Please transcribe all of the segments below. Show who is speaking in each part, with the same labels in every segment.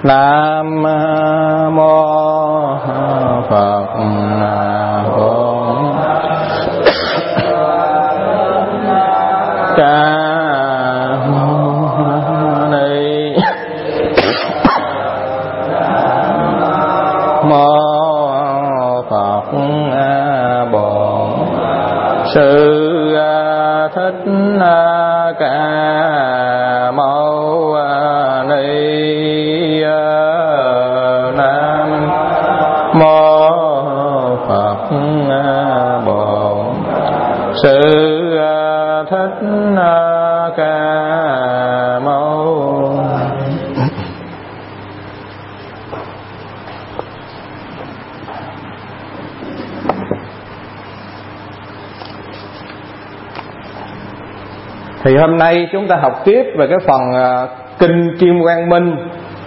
Speaker 1: Nam mô Phật Bổn Ca Mâu Ni Mô Phật Bổn Sư Thích Ca Mâu Ni. Nam mô Phật Bổn Sư Thích Ca Mâu. Thì hôm nay chúng ta học tiếp về cái phần Kinh Kim Quang Minh.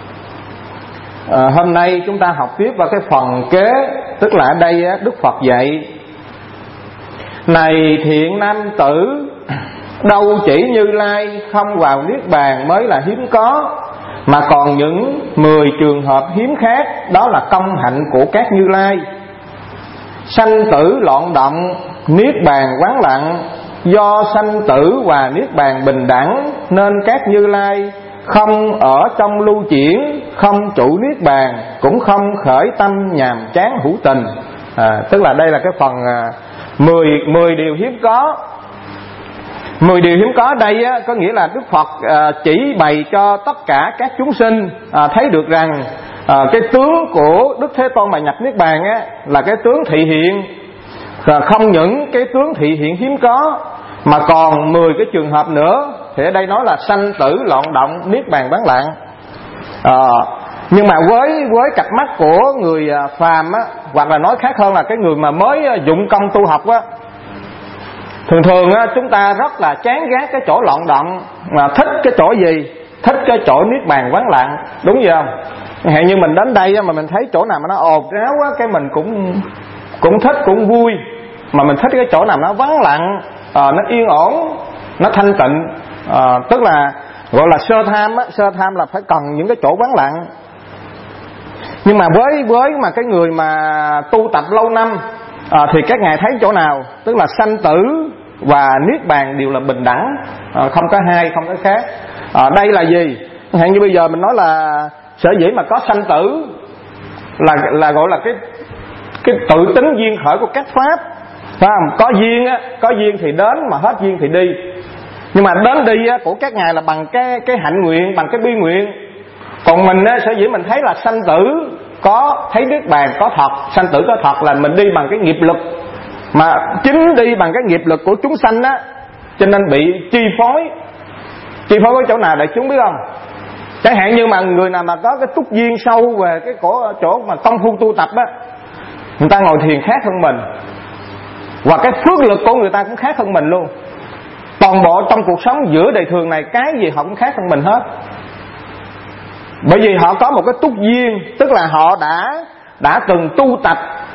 Speaker 1: Hôm nay chúng ta học tiếp vào cái phần kế, tức là ở đây Đức Phật dạy: này thiện nam tử, đâu chỉ Như Lai không vào niết bàn mới là hiếm có, mà còn những 10 trường hợp hiếm khác, đó là công hạnh của các Như Lai. Sanh tử loạn động, niết bàn vắng lặng, do sanh tử và niết bàn bình đẳng, nên các Như Lai không ở trong lưu chuyển, không trụ niết bàn, cũng không khởi tâm nhàm chán hữu tình. Tức là đây là cái phần 10 điều hiếm có. 10 điều hiếm có ở đây có nghĩa là Đức Phật chỉ bày cho tất cả các chúng sinh thấy được rằng cái tướng của Đức Thế Tôn mà nhập niết bàn là cái tướng thị hiện. Không những cái tướng thị hiện hiếm có, mà còn 10 cái trường hợp nữa. Thì ở đây nói là sanh tử loạn động, niết bàn vắng lặng. Nhưng mà với cặp mắt của người phàm hoặc là nói khác hơn là cái người mà mới dụng công tu học thường chúng ta rất là chán ghét cái chỗ loạn động, mà thích cái chỗ gì? Thích cái chỗ niết bàn vắng lặng, đúng vậy không? Hẹn như mình đến đây mà mình thấy chỗ nào mà nó ồn ào quá, cái mình cũng thích, cũng vui. Mà mình thích cái chỗ nào nó vắng lặng, nó yên ổn, nó thanh tịnh. Tức là gọi là sơ tham sơ tham là phải cần những cái chỗ vắng lặng. Nhưng mà với mà cái người mà tu tập lâu năm thì các ngài thấy chỗ nào? Tức là sanh tử và niết bàn đều là bình đẳng, không có hai, không có khác. Đây là gì? Hẹn như bây giờ mình nói là sở dĩ mà có sanh tử là gọi là cái tự tính duyên khởi của các pháp, phải không? Có duyên thì đến, mà hết duyên thì đi. Nhưng mà đến đi của các ngài là bằng cái hạnh nguyện, bằng cái bi nguyện. Còn mình sở dĩ mình thấy là sanh tử có, thấy niết bàn có thật, sanh tử có thật, là mình đi bằng cái nghiệp lực. Mà chính đi bằng cái nghiệp lực của chúng sanh cho nên bị chi phối. Chi phối cái chỗ nào để chúng biết không? Chẳng hạn như mà người nào mà có cái túc duyên sâu về cái chỗ mà công phu tu tập người ta ngồi thiền khác hơn mình, và cái phước lực của người ta cũng khác hơn mình luôn. Toàn bộ trong cuộc sống giữa đời thường này, cái gì họ cũng khác hơn mình hết. Bởi vì họ có một cái túc duyên, tức là họ đã từng tu tập.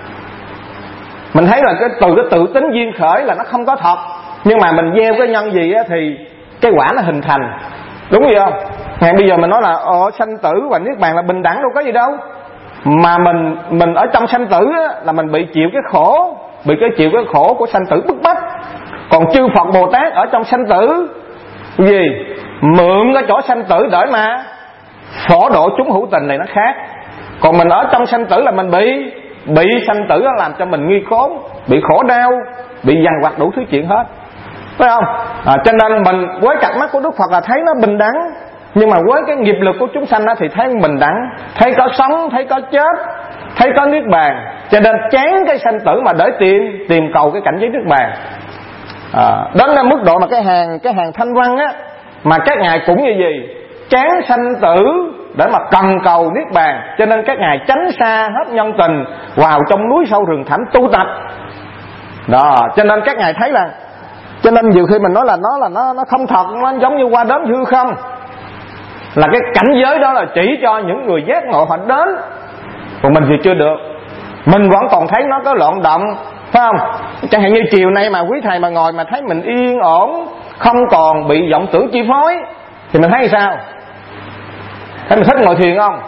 Speaker 1: Mình thấy là từ cái tự tính duyên khởi là nó không có thật, nhưng mà mình gieo cái nhân gì thì cái quả nó hình thành, đúng vậy không? Ngày bây giờ mình nói là sanh tử và niết bàn là bình đẳng, đâu có gì đâu. Mà mình ở trong sanh tử là mình bị chịu cái khổ, chịu cái khổ của sanh tử bức bách. Còn chư Phật Bồ Tát ở trong sanh tử gì? Mượn cái chỗ sanh tử để mà phổ độ chúng hữu tình này, nó khác. Còn mình ở trong sanh tử là mình bị sanh tử làm cho mình nghi khốn, bị khổ đau, bị dằn vặt đủ thứ chuyện hết, phải không? Cho nên mình với cặp mắt của Đức Phật là thấy nó bình đẳng. Nhưng mà với cái nghiệp lực của chúng sanh thì thấy bình đẳng, thấy có sống, thấy có chết, thấy có niết bàn. Cho nên chán cái sanh tử mà để tìm cầu cái cảnh giới niết bàn. Đến mức độ mà cái hàng thanh văn mà các ngài cũng như gì? Chán sanh tử để mà cần cầu niết bàn. Cho nên các ngài tránh xa hết nhân tình, vào trong núi sâu rừng thẳm tu tập. Cho nên các ngài thấy là, cho nên nhiều khi mình nói là nó không thật, nó giống như qua đến hư không. Là cái cảnh giới đó là chỉ cho những người giác ngộ họ đến, còn mình thì chưa được. Mình vẫn còn thấy nó có loạn động, phải không? Chẳng hạn như chiều nay mà quý thầy mà ngồi mà thấy mình yên ổn, không còn bị vọng tưởng chi phối, thì mình thấy sao? Thấy mình thích ngồi thiền không?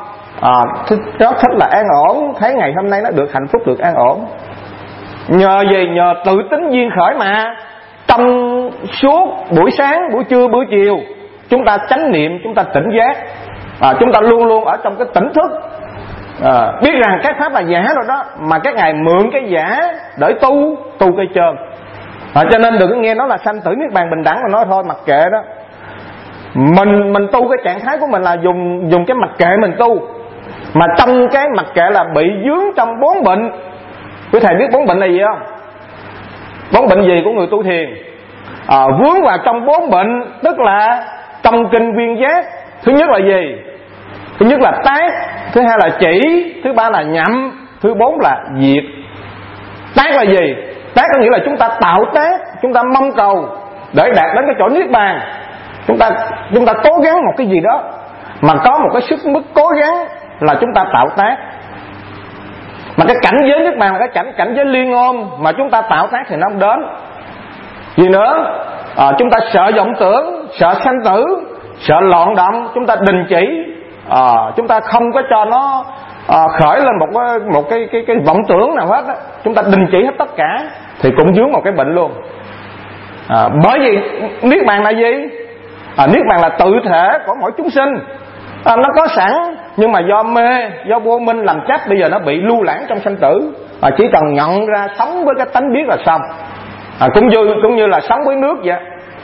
Speaker 1: Rất thích là an ổn, thấy ngày hôm nay nó được hạnh phúc, được an ổn. Nhờ gì? Nhờ tự tính duyên khởi mà. Trong suốt buổi sáng, buổi trưa, buổi chiều, chúng ta chánh niệm, chúng ta tỉnh giác, chúng ta luôn luôn ở trong cái tỉnh thức, biết rằng cái pháp là giả rồi đó, mà các ngài mượn cái giả để tu cây trơn. Cho nên đừng có nghe nó là sanh tử niết bàn bình đẳng mà nói thôi mặc kệ đó. Mình tu cái trạng thái của mình là dùng cái mặc kệ mình tu, mà trong cái mặc kệ là bị vướng trong 4 bệnh. Quý thầy biết 4 bệnh là gì không? 4 bệnh gì của người tu thiền? Vướng vào trong 4 bệnh, tức là trong kinh Viên Giác. Thứ nhất là gì? Thứ nhất là tác, thứ hai là chỉ, thứ ba là nhậm, thứ 4 là diệt. Tác là gì? Tác có nghĩa là chúng ta tạo tác, chúng ta mong cầu để đạt đến cái chỗ niết bàn. Chúng ta cố gắng một cái gì đó, mà có một cái sức mức cố gắng là chúng ta tạo tác. Mà cái cảnh giới niết bàn là cái cảnh giới liên ôn, mà chúng ta tạo tác thì nó không đến. Gì nữa? Chúng ta sợ vọng tưởng, sợ sanh tử, sợ loạn động, chúng ta đình chỉ. Chúng ta không có cho nó khởi lên một cái vọng tưởng nào hết á. Chúng ta đình chỉ hết tất cả thì cũng vướng một cái bệnh luôn. Bởi vì niết bàn là gì? Niết bàn là tự thể của mỗi chúng sinh. Nó có sẵn, nhưng mà do mê, do vô minh làm chấp, bây giờ nó bị lưu lãng trong sanh tử. Chỉ cần nhận ra sống với cái tánh biết là xong. Cũng như là sống với nước vậy.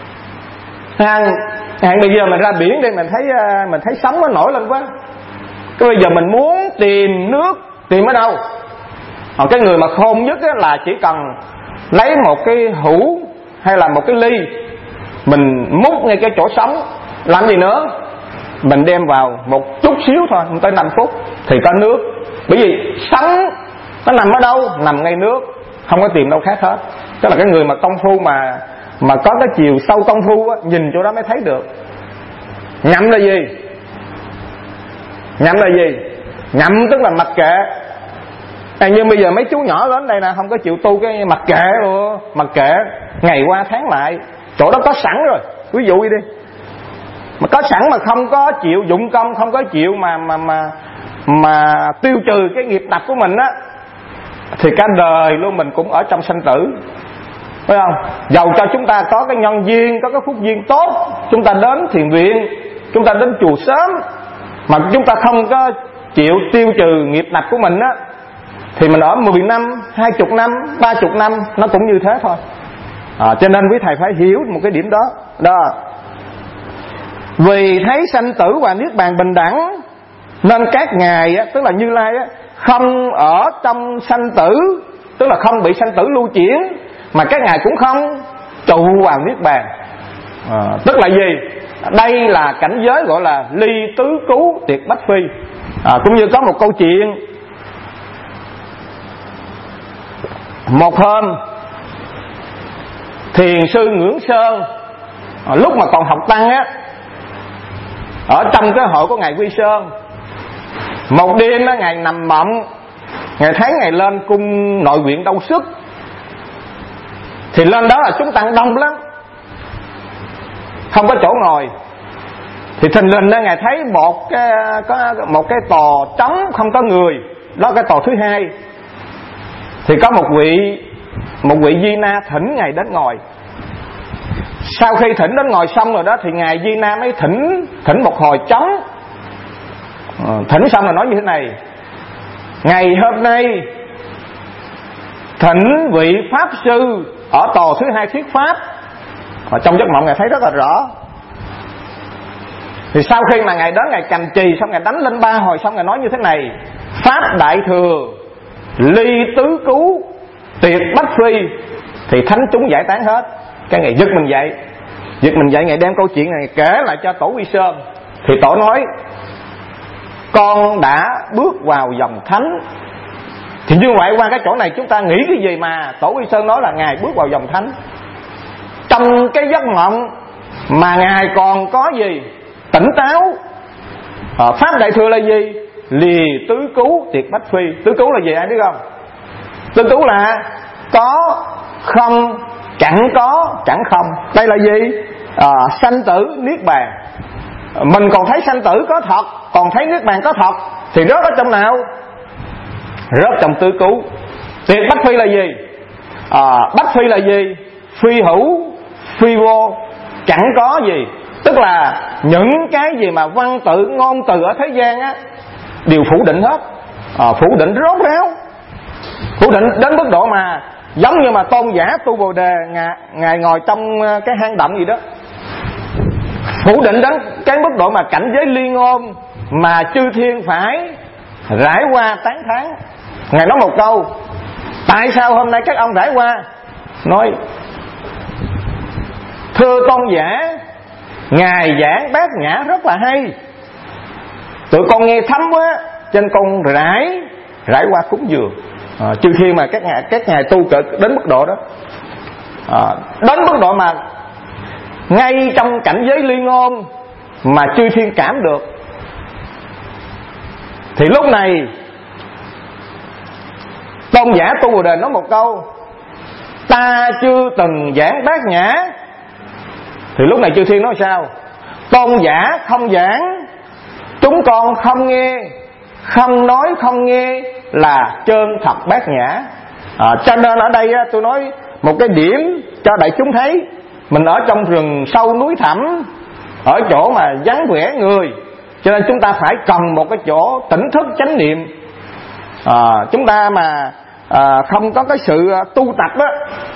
Speaker 1: Bây giờ mình ra biển đi, mình thấy sóng nó nổi lên quá. Cái bây giờ mình muốn tìm nước, tìm ở đâu? Cái người mà khôn nhất là chỉ cần lấy một cái hũ hay là một cái ly, mình múc ngay cái chỗ sóng. Làm gì nữa? Mình đem vào một chút xíu thôi, không tới 5 phút thì có nước. Bởi vì sóng nó nằm ở đâu? Nằm ngay nước, không có tìm đâu khác hết. Tức là cái người mà công phu mà có cái chiều sâu công phu á, nhìn chỗ đó mới thấy được. Nhậm là gì? Nhậm là gì? Nhậm tức là mặc kệ. Nhưng bây giờ mấy chú nhỏ đến đây nè, không có chịu tu cái mặc kệ luôn. Mặc kệ, ngày qua tháng lại, chỗ đó có sẵn rồi. Ví dụ đi, mà có sẵn mà không có chịu dụng công, không có chịu mà tiêu trừ cái nghiệp tập của mình á, thì cả đời luôn mình cũng ở trong sanh tử, phải không? Dầu cho chúng ta có cái nhân duyên, có cái phúc duyên tốt, chúng ta đến thiền viện, chúng ta đến chùa sớm, mà chúng ta không có chịu tiêu trừ nghiệp tập của mình á, thì mình ở 10 năm, 20 năm, 30 năm nó cũng như thế thôi. Cho nên quý thầy phải hiểu một cái điểm đó. Vì thấy sanh tử và niết bàn bình đẳng, nên các ngài tức là Như Lai không ở trong sanh tử, tức là không bị sanh tử lưu chuyển, mà các ngài cũng không trụ vào niết bàn. Tức là gì? Đây là cảnh giới gọi là ly tứ cứu tiệt bách phi. Cũng như có một câu chuyện, một hôm thiền sư Ngưỡng Sơn lúc mà còn học tăng á, ở trong cái hội của ngài Quy Sơn, một đêm á, ngài nằm mộng, ngài thấy ngài lên cung nội viện Đâu Sức, thì lên đó là chúng tăng đông lắm, không có chỗ ngồi. Thì thình lình đó ngài thấy có một cái tòa trống không có người, đó cái tòa thứ hai. Thì có một vị Di Na thỉnh ngài đến ngồi. Sau khi thỉnh đến ngồi xong rồi đó, thì ngài Di Na mới thỉnh một hồi trống. Thỉnh xong rồi nói như thế này: ngày hôm nay thỉnh vị pháp sư ở tòa thứ hai thuyết pháp. Trong giấc mộng ngài thấy rất là rõ. Thì sau khi mà ngài đến, ngài cầm chì xong, ngài đánh lên 3 hồi xong, ngài nói như thế này: pháp đại thừa, ly tứ cứu, tiệt bách phi. Thì thánh chúng giải tán hết. Cái ngài giật mình dậy, ngài đem câu chuyện này kể lại cho tổ Quy Sơn. Thì tổ nói: con đã bước vào dòng thánh. Thì như vậy qua cái chỗ này chúng ta nghĩ cái gì mà tổ Quy Sơn nói là ngài bước vào dòng thánh? Trong cái giấc mộng mà ngài còn có gì? Tỉnh táo. Pháp đại thừa là gì? Lìa tứ cứu tiệt bách phi. Tứ cứu là gì ai biết không? Tứ cứu là có không, chẳng có chẳng không. Đây là gì? Sanh tử niết bàn. Mình còn thấy sanh tử có thật, còn thấy niết bàn có thật, thì rớt ở trong nào? Rớt trong tứ cứu. Tuyệt bách phi là gì? Bách phi là gì? Phi hữu, phi vô, chẳng có gì. Tức là những cái gì mà văn tự, ngôn từ ở thế gian á, đều phủ định hết. Phủ định rốt ráo, phủ định đến mức độ mà giống như mà Tôn giả Tu Bồ Đề, ngài ngồi trong cái hang động gì đó, phủ định đến cái mức độ mà cảnh giới ly ngôn mà chư thiên phải rải qua tán thán. Ngài nói một câu: tại sao hôm nay các ông rải qua? Nói: thưa tôn giả, ngài giảng Bát Nhã rất là hay, tụi con nghe thấm quá, cho nên con rải qua cúng dường. Chư thiên mà các ngài tu cỡ đến mức độ đó, đến mức độ mà ngay trong cảnh giới ly ngôn mà chư thiên cảm được. Thì lúc này tôn giả Tu Bồ Đề nói một câu: ta chưa từng giảng Bát Nhã. Thì lúc này chư thiên nói sao? Tôn giả không giảng, chúng con không nghe, không nói không nghe là trơn thật Bát Nhã. Cho nên ở đây tôi nói một cái điểm cho đại chúng thấy, mình ở trong rừng sâu núi thẳm, ở chỗ mà vắng vẻ người, cho nên chúng ta phải cần một cái chỗ tỉnh thức chánh niệm. Chúng ta mà không có cái sự tu tập đó,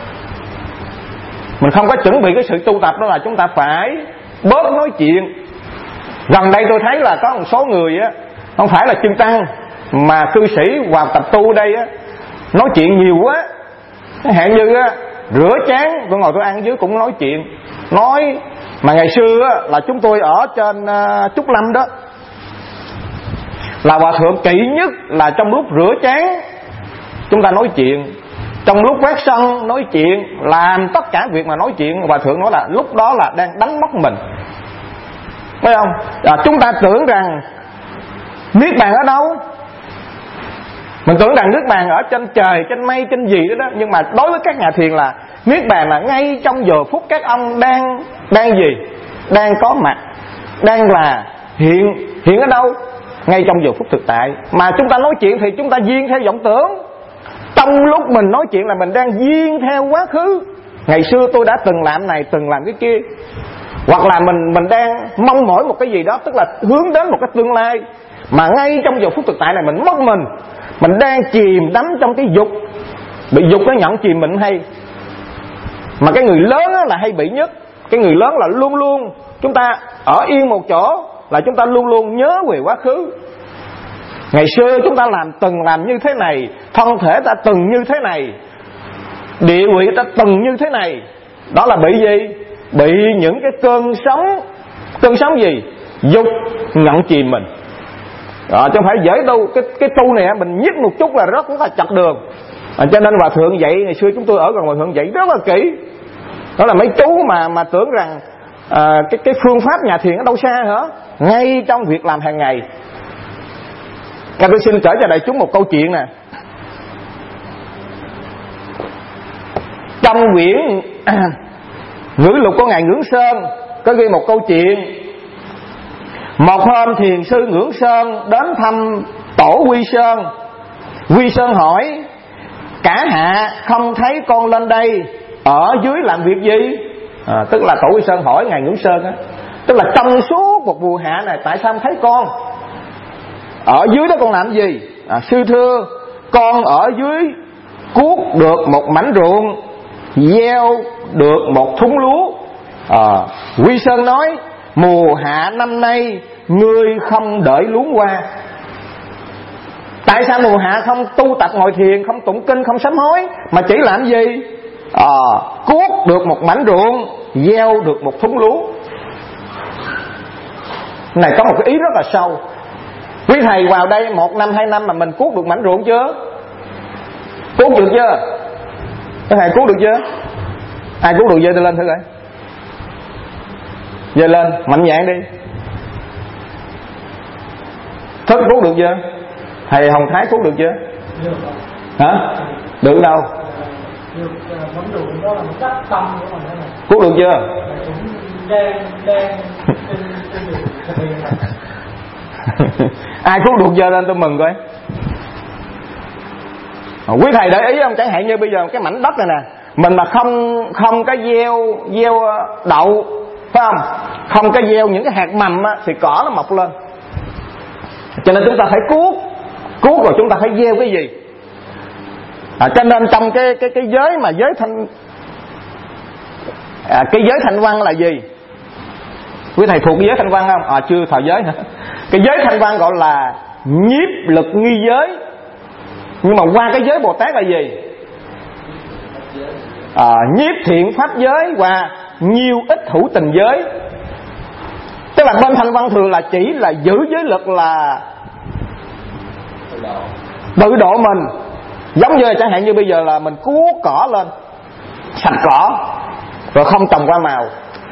Speaker 1: mình không có chuẩn bị cái sự tu tập đó, là chúng ta phải bớt nói chuyện. Gần đây tôi thấy là có một số người á, không phải là chư tăng mà cư sĩ vào tập tu đây á, nói chuyện nhiều quá. Hẹn như á, rửa chén, tôi ngồi tôi ăn dưới cũng nói chuyện. Nói mà ngày xưa á, là chúng tôi ở trên Trúc Lâm đó, là hòa thượng kỹ nhất là trong lúc rửa chén chúng ta nói chuyện, trong lúc quét sân nói chuyện, làm tất cả việc mà nói chuyện. Hòa thượng nói là lúc đó là đang đánh mất mình, thấy không? Chúng ta tưởng rằng niết bàn ở đâu? Mình tưởng rằng niết bàn ở trên trời, trên mây, trên gì đó đó. Nhưng mà đối với các nhà thiền là niết bàn là ngay trong giờ phút các ông đang gì? Đang có mặt, đang là hiện ở đâu? Ngay trong giờ phút thực tại. Mà chúng ta nói chuyện thì chúng ta duyên theo vọng tưởng. Trong lúc mình nói chuyện là mình đang duyên theo quá khứ. Ngày xưa tôi đã từng làm này, từng làm cái kia. Hoặc là mình đang mong mỏi một cái gì đó, tức là hướng đến một cái tương lai. Mà ngay trong giờ phút thực tại này mình mất mình đang chìm đắm trong cái dục. Bị dục nó nhận chìm mình hay. Mà cái người lớn là hay bị nhất. Cái người lớn là luôn luôn chúng ta ở yên một chỗ, là chúng ta luôn luôn nhớ về quá khứ. Ngày xưa chúng ta từng làm như thế này, thân thể ta từng như thế này, địa vị ta từng như thế này. Đó là bị gì? Bị những cái cơn sóng gì? Dục nhận chìm mình. Chứ không phải dễ đâu. Cái tu này mình nhích một chút là rất là chặt đường. Cho nên hòa thượng dạy, ngày xưa chúng tôi ở gần hòa thượng dạy rất là kỹ. Đó là mấy chú mà tưởng rằng cái phương pháp nhà thiền ở đâu xa hả? Ngay trong việc làm hàng ngày. Tôi xin kể cho đại chúng một câu chuyện nè. Trong quyển Ngữ Lục của ngài Ngưỡng Sơn có ghi một câu chuyện. Một hôm thiền sư Ngưỡng Sơn đến thăm tổ Quy Sơn. Quy Sơn hỏi: cả hạ không thấy con lên đây, ở dưới làm việc gì? Tức là tổ Quy Sơn hỏi ngài Ngưỡng Sơn á, tức là trong suốt một mùa hạ này tại sao không thấy con? Ở dưới đó con làm gì? Sư thưa, con ở dưới cuốc được một mảnh ruộng, gieo được một thúng lúa. Quy Sơn nói: mùa hạ năm nay ngươi không đợi luống qua. Tại sao mùa hạ không tu tập ngồi thiền, không tụng kinh, không sám hối, mà chỉ làm gì? Cuốc được một mảnh ruộng, gieo được một thúng lúa. Này có một cái ý rất là sâu. Quý thầy vào đây 1 năm 2 năm mà mình cuốc được mảnh ruộng chưa? Cuốc được chưa? Quý thầy cuốc được chưa? Ai cuốc được giơ tay lên thử coi. Giơ lên, mạnh dạn đi. Thức cuốc được chưa? Thầy Hồng Thái cuốc được chưa? Hả? Được đâu? Cuốc được chưa? Ai cứu được giơ lên tôi mừng coi. Quý thầy để ý không, chẳng hạn như bây giờ cái mảnh đất này nè, mình mà không cái gieo đậu, phải không, không cái gieo những cái hạt mầm á, thì cỏ nó mọc lên. Cho nên chúng ta phải cuốc rồi chúng ta phải gieo cái gì. Cho nên trong cái giới mà giới thanh cái giới thanh văn là gì? Quý thầy thuộc cái giới thanh văn không? Chưa thọ giới hả? Cái giới thanh văn gọi là nhiếp lực nghi giới. Nhưng mà qua cái giới Bồ Tát là gì? Nhiếp thiện pháp giới và nhiều ít hữu tình giới. Tức là bên thanh văn thường là chỉ là giữ giới lực là tự độ mình. Giống như chẳng hạn như bây giờ là mình cuốc cỏ lên, sạch cỏ rồi không trồng hoa màu,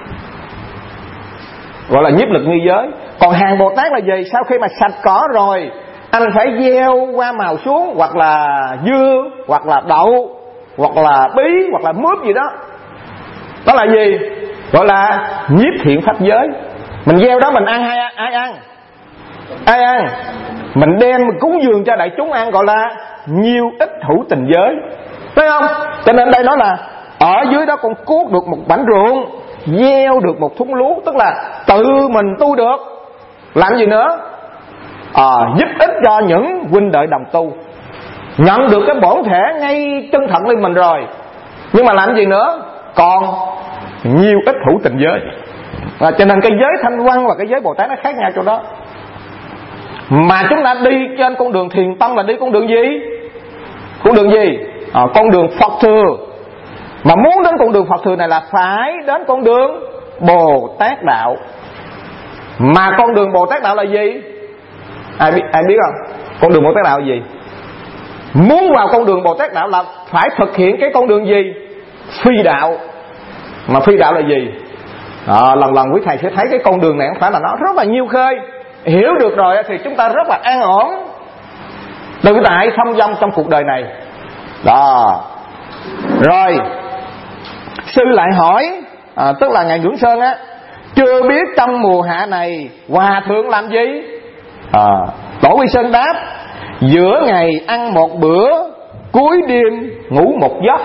Speaker 1: gọi là nhiếp lực nghi giới. Còn hàng Bồ Tát là gì? Sau khi mà sạch cỏ rồi, anh phải gieo hoa màu xuống, hoặc là dưa, hoặc là đậu, hoặc là bí, hoặc là mướp gì đó. Đó là gì? Gọi là nhiếp thiện pháp giới. Mình gieo đó mình ăn hay ai ăn? Ai ăn? Mình đem mình cúng dường cho đại chúng ăn, gọi là nhiều ít hữu tình giới, thấy không? Cho nên đây nói là ở dưới đó con cuốc được một mảnh ruộng, gieo được một thúng lúa, tức là tự mình tu được. Làm gì nữa? Giúp ích cho những huynh đệ đồng tu, nhận được cái bổn thể ngay chân thật lên mình rồi. Nhưng mà làm gì nữa? Còn nhiều ít hữu tình giới. Cho nên cái giới thanh văn và cái giới Bồ Tát nó khác nhau chỗ đó. Mà chúng ta đi trên con đường thiền tông là đi con đường gì? Con đường gì? Con đường Phật thừa. Mà muốn đến con đường Phật thừa này là phải đến con đường Bồ Tát đạo. Mà con đường Bồ Tát đạo là gì? Ai biết không? Con đường Bồ Tát đạo là gì? Muốn vào con đường Bồ Tát đạo là phải thực hiện cái con đường gì? Phi đạo. Mà phi đạo là gì? Lần lần quý thầy sẽ thấy cái con đường này không phải là nó rất là nhiêu khơi. Hiểu được rồi thì chúng ta rất là an ổn tự tại thông dong trong cuộc đời này. Đó. Rồi sư lại hỏi, tức là ngài Ngưỡng Sơn á, chưa biết trong mùa hạ này hòa thượng làm gì? Tổ Quy Sơn đáp, giữa ngày ăn một bữa, cuối đêm ngủ một giấc.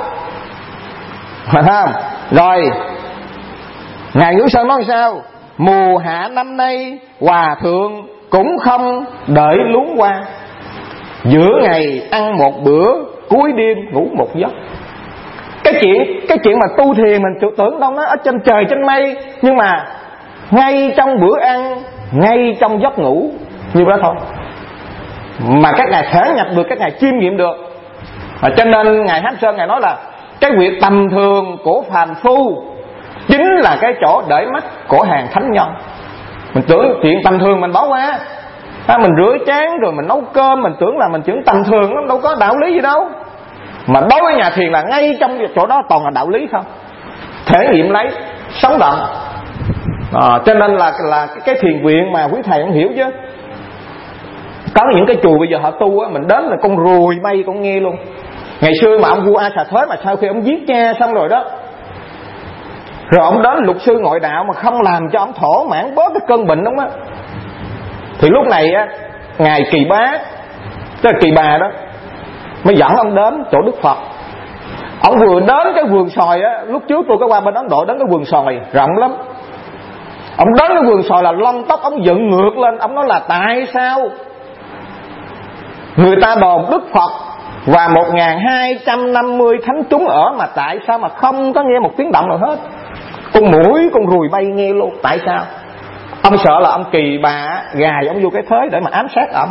Speaker 1: Phải không? Rồi ngài Ngưỡng Sơn nói sao? Mùa hạ năm nay hòa thượng cũng không đợi luống qua, giữa ngày ăn một bữa, cuối đêm ngủ một giấc. Cái chuyện mà tu thiền mình tưởng đâu nó ở trên trời trên mây, nhưng mà ngay trong bữa ăn, ngay trong giấc ngủ như đó thôi mà các ngài thể nhập được, các ngài chiêm nghiệm được. Cho nên ngài Hán Sơn ngài nói là cái việc tầm thường của phàm phu chính là cái chỗ để mắt của hàng thánh nhân. Mình tưởng chuyện tầm thường mình bỏ qua, mình rửa chén rồi mình nấu cơm, mình tưởng là mình chuyện tầm thường, nó đâu có đạo lý gì đâu. Mà đối với nhà thiền là ngay trong chỗ đó toàn là đạo lý không, thể nghiệm lấy, sống động. Cho nên là cái thiền viện mà quý thầy cũng hiểu chứ. Có những cái chùa bây giờ họ tu á, mình đến là con ruồi bay con nghe luôn. Ngày xưa mà ông vua A Xà Thế mà sau khi ông giết cha xong rồi đó, rồi ông đến luật sư ngoại đạo mà không làm cho ông thỏa mãn bớt cái cơn bệnh đúng á, thì lúc này á, ngài Kỳ Bá, tức là Kỳ Bà đó, mới dẫn ông đến chỗ Đức Phật. Ông vừa đến cái vườn xoài á, lúc trước tôi có qua bên Ấn Độ, đến cái vườn xoài rộng lắm. Ông đến cái vườn xoài là lông tóc ông dựng ngược lên. Ông nói là tại sao người ta đồn Đức Phật và 1250 thánh chúng ở, mà tại sao mà không có nghe một tiếng động nào hết? Con muỗi con ruồi bay nghe luôn. Tại sao? Ông sợ là ông Kỳ Bà gài ông vô cái thế để mà ám sát ông.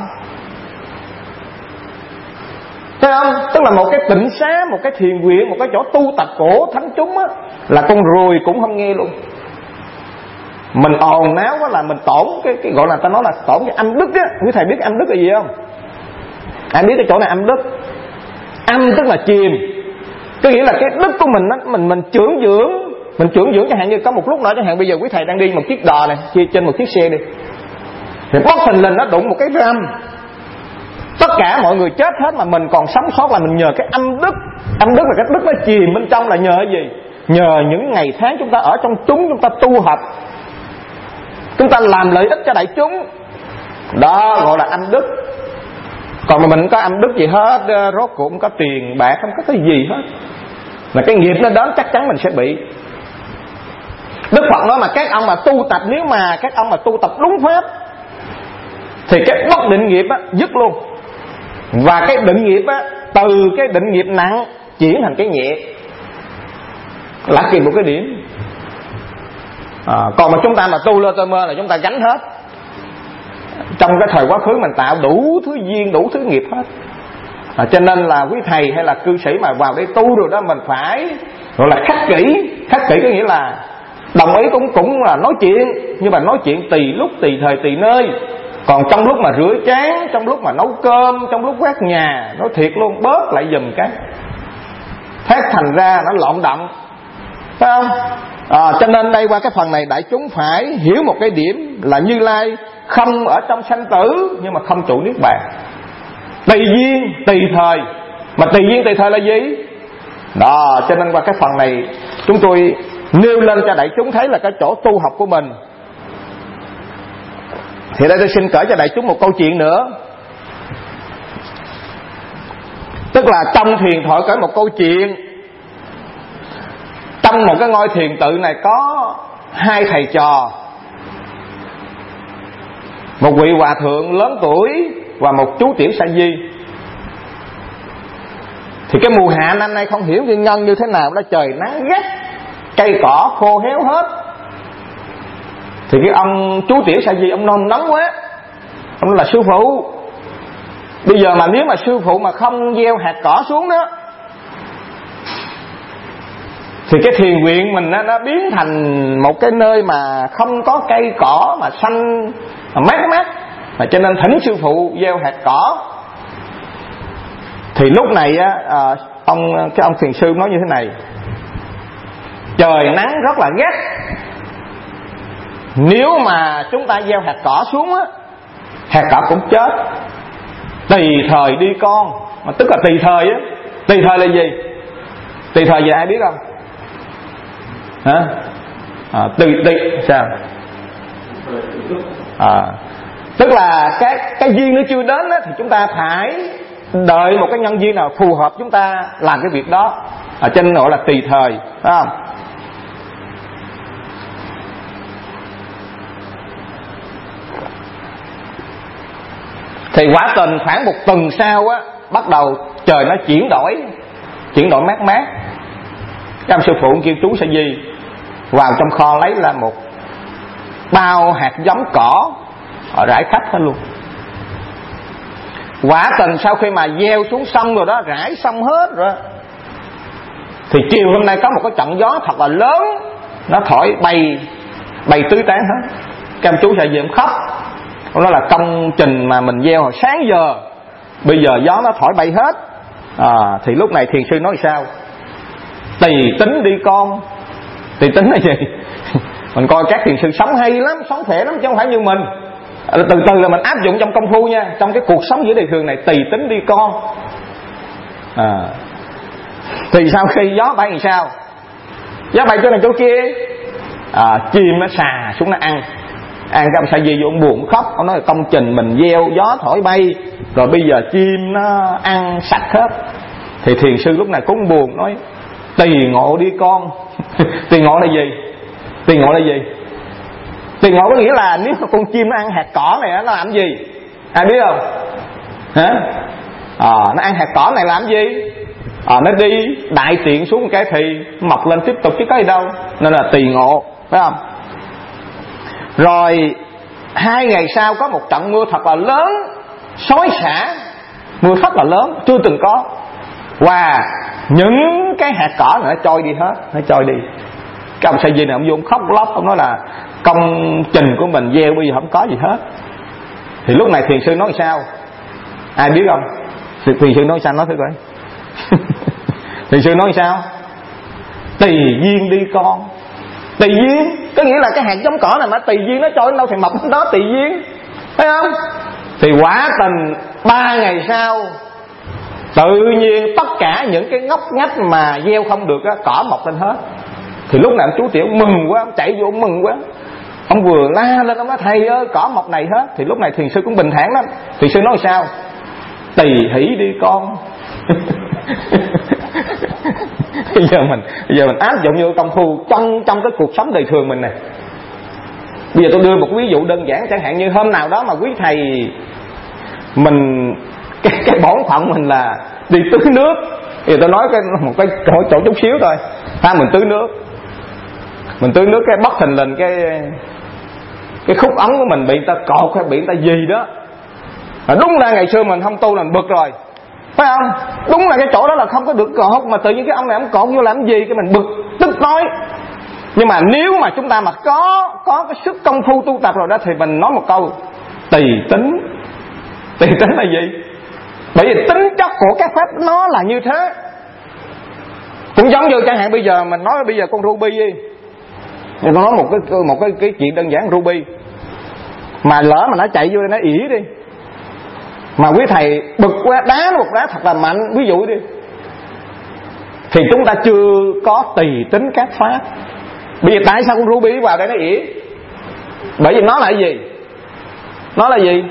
Speaker 1: Thấy không? Tức là một cái tịnh xá, một cái thiền viện, một cái chỗ tu tập của thánh chúng á, là con ruồi cũng không nghe luôn. Mình ồn náo quá là mình tổn cái gọi là ta nói là tổn cái âm đức á. Quý thầy biết âm đức là gì không? Ai biết cái chỗ này âm đức? Âm tức là chìm, có nghĩa là cái đức của mình á, mình trưởng dưỡng chẳng hạn như có một lúc nữa, chẳng hạn bây giờ quý thầy đang đi một chiếc đò này, trên một chiếc xe đi, thì bất thình lình nó đụng một cái râm, tất cả mọi người chết hết mà mình còn sống sót là mình nhờ cái âm đức. Âm đức là cái đức nó chìm bên trong, là nhờ cái gì? Nhờ những ngày tháng chúng ta ở trong chúng ta tu học, chúng ta làm lợi ích cho đại chúng, Đó gọi là âm đức. Còn mà mình không có âm đức gì hết, rốt cuộc không có tiền bạc, không có cái gì hết, mà cái nghiệp nó đến chắc chắn mình sẽ bị. Đức Phật nói mà các ông mà tu tập, nếu mà các ông mà tu tập đúng pháp thì cái bất định nghiệp á dứt luôn. Và cái định nghiệp á, từ cái định nghiệp nặng chuyển thành cái nhẹ, là kìm một cái điểm. Còn mà chúng ta mà tu lơ tơ mơ là chúng ta gánh hết. Trong cái thời quá khứ mình tạo đủ thứ duyên, đủ thứ nghiệp hết. Cho nên là quý thầy hay là cư sĩ mà vào đây tu rồi đó, mình phải gọi là khắc kỷ. Khắc kỷ có nghĩa là đồng ý cũng là nói chuyện, nhưng mà nói chuyện tùy lúc, tùy thời, tùy nơi. Còn trong lúc mà rửa chén, trong lúc mà nấu cơm, trong lúc quét nhà, nói thiệt luôn, bớt lại giùm cái. Thế thành ra nó lộn động, phải không? Cho nên đây qua cái phần này đại chúng phải hiểu một cái điểm là Như Lai không ở trong sanh tử, nhưng mà không trụ niết bàn. Tùy duyên, tùy thời. Mà tùy duyên, tùy thời là gì? Đó, cho nên qua cái phần này chúng tôi nêu lên cho đại chúng thấy là cái chỗ tu học của mình. Thì đây tôi xin kể cho đại chúng một câu chuyện nữa. Tức là trong thiền thoại kể một câu chuyện. Trong một cái ngôi thiền tự này có hai thầy trò, một vị hòa thượng lớn tuổi và một chú tiểu sa di. Thì cái mùa hạ năm nay không hiểu nguyên nhân như thế nào, đó trời nắng gắt, cây cỏ khô héo hết. Thì cái ông chú tiểu sa di ông nóng quá, ông nói là sư phụ, bây giờ mà nếu mà sư phụ mà không gieo hạt cỏ xuống đó thì cái thiền viện mình nó biến thành một cái nơi mà không có cây cỏ mà xanh mà mát. Mà cho nên thỉnh sư phụ gieo hạt cỏ. Thì lúc này cái ông thiền sư nói như thế này: trời nắng rất là gắt, nếu mà chúng ta gieo hạt cỏ xuống á, hạt cỏ cũng chết. Tùy thời đi con. Mà tức là tùy thời á. Tùy thời là gì? Tùy thời về ai biết không? Hả? Tùy sao? Tức là cái duyên nó chưa đến á, thì chúng ta phải đợi một cái nhân duyên nào phù hợp chúng ta làm cái việc đó. Cho nên gọi là tùy thời, phải không? Thì quả tình khoảng một tuần sau á, bắt đầu trời nó chuyển đổi mát. Cái ông sư phụ kêu chú sa di vào trong kho lấy ra một bao hạt giống cỏ, họ rải khắp hết luôn. Quả tình sau khi mà gieo xuống sông rồi đó, rải xong hết rồi, thì chiều hôm nay có một cái trận gió thật là lớn, nó thổi bay tứ tán hết. Cái ông chú sa di khóc. Ông nói là công trình mà mình gieo hồi sáng giờ, bây giờ gió nó thổi bay hết. Thì lúc này thiền sư nói sao? Tùy tính đi con. Tùy tính là gì? Mình coi các thiền sư sống hay lắm, sống khỏe lắm, chứ không phải như mình. Từ từ là mình áp dụng trong công phu nha. Trong cái cuộc sống giữa đời thường này, tùy tính đi con. Thì sau khi gió bay làm sao? Gió bay chỗ này chỗ kia, chim nó xà xuống nó ăn cái ông sa di vô ông buồn khóc. Ông nói là công trình mình gieo gió thổi bay, rồi bây giờ chim nó ăn sạch hết. Thì thiền sư lúc này cũng buồn, nói tùy ngộ đi con. Tùy ngộ là gì? Tùy ngộ là gì? Tùy ngộ có nghĩa là nếu mà con chim nó ăn hạt cỏ này nó làm gì? Ai biết không? Hả? Nó ăn hạt cỏ này làm gì? Nó đi đại tiện xuống một cái thì mọc lên tiếp tục chứ có gì đâu. Nên là tùy ngộ, phải không? Rồi 2 ngày sau có một trận mưa thật là lớn, xối xả, mưa rất là lớn, chưa từng có. Và những cái hạt cỏ này nó trôi đi hết, nó trôi đi. Cái ông sa di này ông vô ông khóc lóc, ông nói là công trình của mình gieo bây giờ không có gì hết. Thì lúc này thiền sư nói sao? Ai biết không? Thiền sư nói sao, nói thử coi. Thiền sư nói sao? Tùy duyên đi con. Tùy duyên có nghĩa là cái hạt giống cỏ này mà tùy duyên nó trôi đến đâu thì mọc đến đó, tùy duyên, thấy không? Thì quả tình 3 ngày sau, tự nhiên tất cả những cái ngóc ngách mà gieo không được á, cỏ mọc lên hết. Thì lúc nào chú tiểu mừng quá, ông chạy vô mừng quá. Ông vừa la lên, ông nói thầy ơi cỏ mọc này hết. Thì lúc này thiền sư cũng bình thản lắm. Thiền sư nói sao? Tỳ hỷ đi con. Bây giờ mình áp dụng vô công phu trong cái cuộc sống đời thường mình nè. Bây giờ tôi đưa một ví dụ đơn giản, chẳng hạn như hôm nào đó mà quý thầy mình cái bổn phận mình là đi tưới nước. Bây giờ tôi nói một cái chỗ chút xíu thôi. Mình tưới nước. Mình tưới nước cái bất thình lình cái khúc ống của mình bị người ta cột hay bị người ta gì đó. Đúng là ngày xưa mình không tu là mình bực rồi, phải không? Đúng là cái chỗ đó là không có được cột, mà tự nhiên cái ông này ông cột vô làm gì, cái mình bực tức nói. Nhưng mà nếu mà chúng ta mà có cái sức công phu tu tập rồi đó, thì mình nói một câu tùy tính. Tùy tính là gì? Bởi vì tính chất của các pháp nó là như thế. Cũng giống như chẳng hạn bây giờ mình nói bây giờ con Ruby đi, tôi nói một cái chuyện đơn giản. Ruby mà lỡ mà nó chạy vô nó ỉ đi, mà quý thầy bực quá đá nó một đá thật là mạnh, ví dụ đi, thì chúng ta chưa có tùy tính các pháp. Bây giờ tại sao con Ruby vào đây nó ỉ? Bởi vì nó là cái gì? Nó là gì?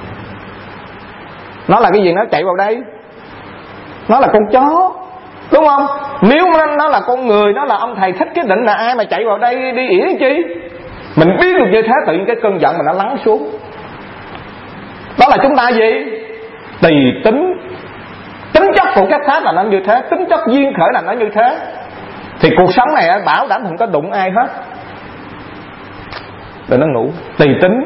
Speaker 1: Nó là cái gì? Nó chạy vào đây, nó là con chó, đúng không? Nếu nó là con người, nó là ông thầy thích cái định là ai mà chạy vào đây đi ỉa chi? Mình biết được như thế, tự nhiên cái cơn giận mình nó lắng xuống. Đó là chúng ta gì? Tùy tính. Tính chất của các pháp là nó như thế, tính chất duyên khởi là nó như thế. Thì cuộc sống này bảo đảm không có đụng ai hết. Để nó ngủ. Tùy tính.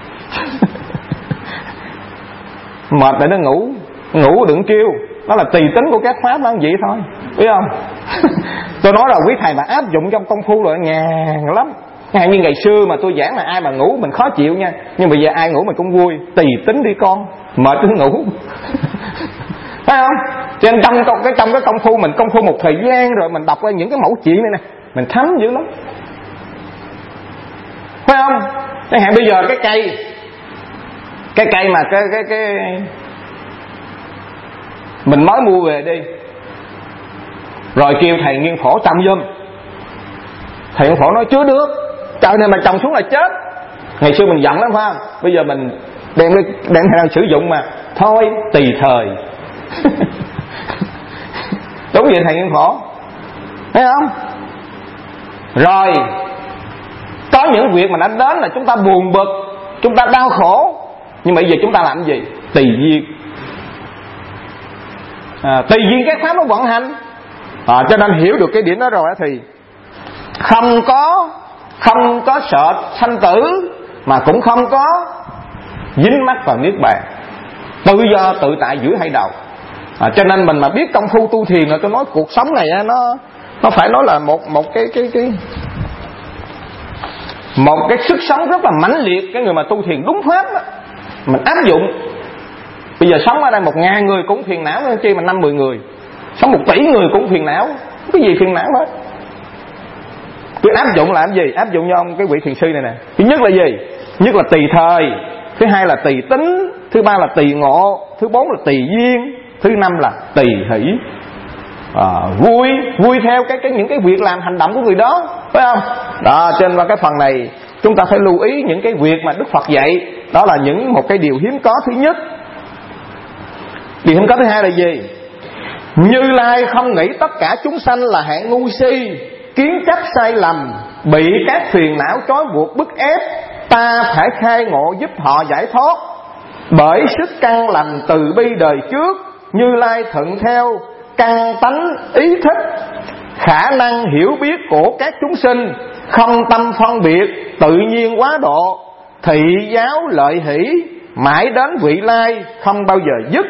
Speaker 1: Mệt để nó ngủ. Ngủ đừng kêu. Đó là tùy tính của các pháp nó vậy thôi, biết không? Tôi nói là quý thầy mà áp dụng trong công phu rồi nhàn lắm. Như ngày xưa mà tôi giảng là ai mà ngủ mình khó chịu nha, nhưng bây giờ ai ngủ mình cũng vui. Tùy tính đi con, mệt cứ ngủ. Phải không? Cho nên trong cái công phu mình công phu một thời gian rồi mình đọc ra những cái mẫu chuyện này nè, mình thấm dữ lắm, phải không? Chẳng hạn bây giờ cái cây mà cái mình mới mua về đi, rồi kêu thầy nghiên phổ trồng giùm. Thầy nghiên phổ nói chưa được, trời này mà trồng xuống là chết. Ngày xưa mình giận lắm phải không? Bây giờ mình đem ra sử dụng mà thôi, tùy thời. Đúng vậy thầy nghiên phổ, thấy không? Rồi có những việc mà đã đến là chúng ta buồn bực, chúng ta đau khổ, nhưng mà bây giờ chúng ta làm gì? Tùy duyên. Tùy duyên các pháp nó vận hành. Cho nên hiểu được cái điểm đó rồi thì không có sợ sanh tử, mà cũng không có dính mắc vào niết bàn, tự do tự tại giữa hai đầu. Cho nên mình mà biết công phu tu thiền là tôi nói cuộc sống này nó phải nói là một cái sức sống rất là mãnh liệt. Cái người mà tu thiền đúng pháp đó, mình áp dụng. Bây giờ sống ở đây 1.000 người cũng phiền não, chi mà 5-10 người, sống 1 tỷ người cũng phiền não, cái gì phiền não hết. Cứ áp dụng là làm gì? Áp dụng cho ông cái vị thiền sư này nè. Thứ nhất là gì? Nhất là tùy thời, thứ hai là tùy tính, thứ ba là tùy ngộ, thứ 4 là tùy duyên, thứ 5 là tùy hỷ. Vui theo những cái việc làm hành động của người đó, phải không? Đó, trên qua cái phần này chúng ta phải lưu ý những cái việc mà Đức Phật dạy. Đó là một cái điều hiếm có thứ nhất. Điều hiếm có thứ hai là gì? Như Lai không nghĩ tất cả chúng sanh là hạng ngu si, kiến chấp sai lầm, bị các phiền não trói buộc bức ép. Ta phải khai ngộ giúp họ giải thoát. Bởi sức căn lành từ bi đời trước, Như Lai thuận theo căn tánh ý thích, khả năng hiểu biết của các chúng sinh, không tâm phân biệt, tự nhiên quá độ, thị giáo lợi hỷ, mãi đến vị lai, không bao giờ dứt.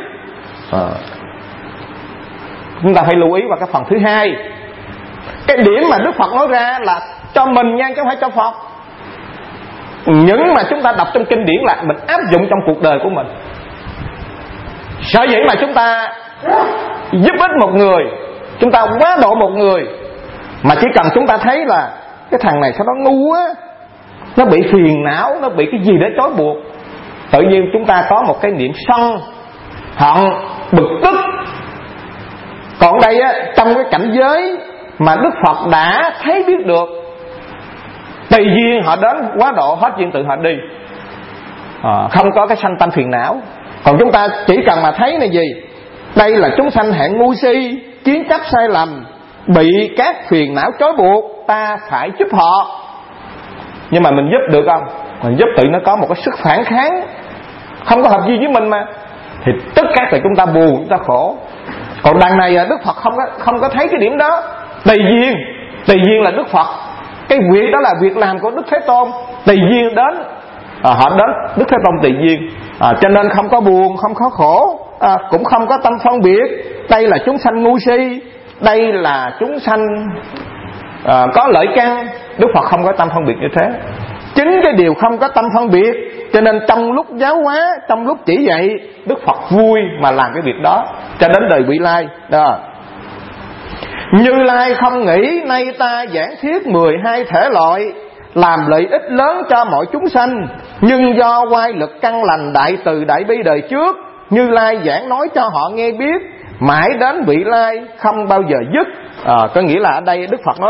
Speaker 1: Chúng ta phải lưu ý vào cái phần thứ hai. Cái điểm mà Đức Phật nói ra là cho mình nha, chứ không phải cho Phật. Những mà chúng ta đọc trong kinh điển là mình áp dụng trong cuộc đời của mình. Sở dĩ mà chúng ta giúp ích một người, chúng ta quá độ một người, mà chỉ cần chúng ta thấy là cái thằng này sao nó ngu á, nó bị phiền não, nó bị cái gì để trói buộc, tự nhiên chúng ta có một cái niệm sân, hận, bực tức. Còn đây á, trong cái cảnh giới mà Đức Phật đã thấy biết được, Tùy duyên họ đến, quá độ hết duyên tự họ đi. Không có cái sanh tâm phiền não. Còn chúng ta chỉ cần mà thấy này gì, đây là chúng sanh hạng ngu si, kiến chấp sai lầm, bị các phiền não trói buộc, ta phải giúp họ. Nhưng mà mình giúp được không? Mình giúp tự nó có một cái sức phản kháng, không có hợp duy với mình mà, thì tất cả là chúng ta buồn, chúng ta khổ. Còn đằng này Đức Phật không có thấy cái điểm đó. Tùy duyên là Đức Phật, cái việc đó là việc làm của Đức Thế Tôn. Tùy duyên đến, họ đến Đức Thế Tôn tùy duyên, cho nên không có buồn, không có khổ, cũng không có tâm phân biệt. Đây là chúng sanh ngu si, đây là chúng sanh có lợi căn. Đức Phật không có tâm phân biệt như thế. Chính cái điều không có tâm phân biệt, cho nên trong lúc giáo hóa, trong lúc chỉ dạy, Đức Phật vui mà làm cái việc đó cho đến đời vị lai đó. Như Lai không nghĩ, nay ta giảng thuyết 12 thể loại, làm lợi ích lớn cho mọi chúng sanh. Nhưng do oai lực căn lành đại từ đại bi đời trước, Như Lai giảng nói cho họ nghe biết, mãi đến vị lai không bao giờ dứt. Có nghĩa là ở đây Đức Phật nói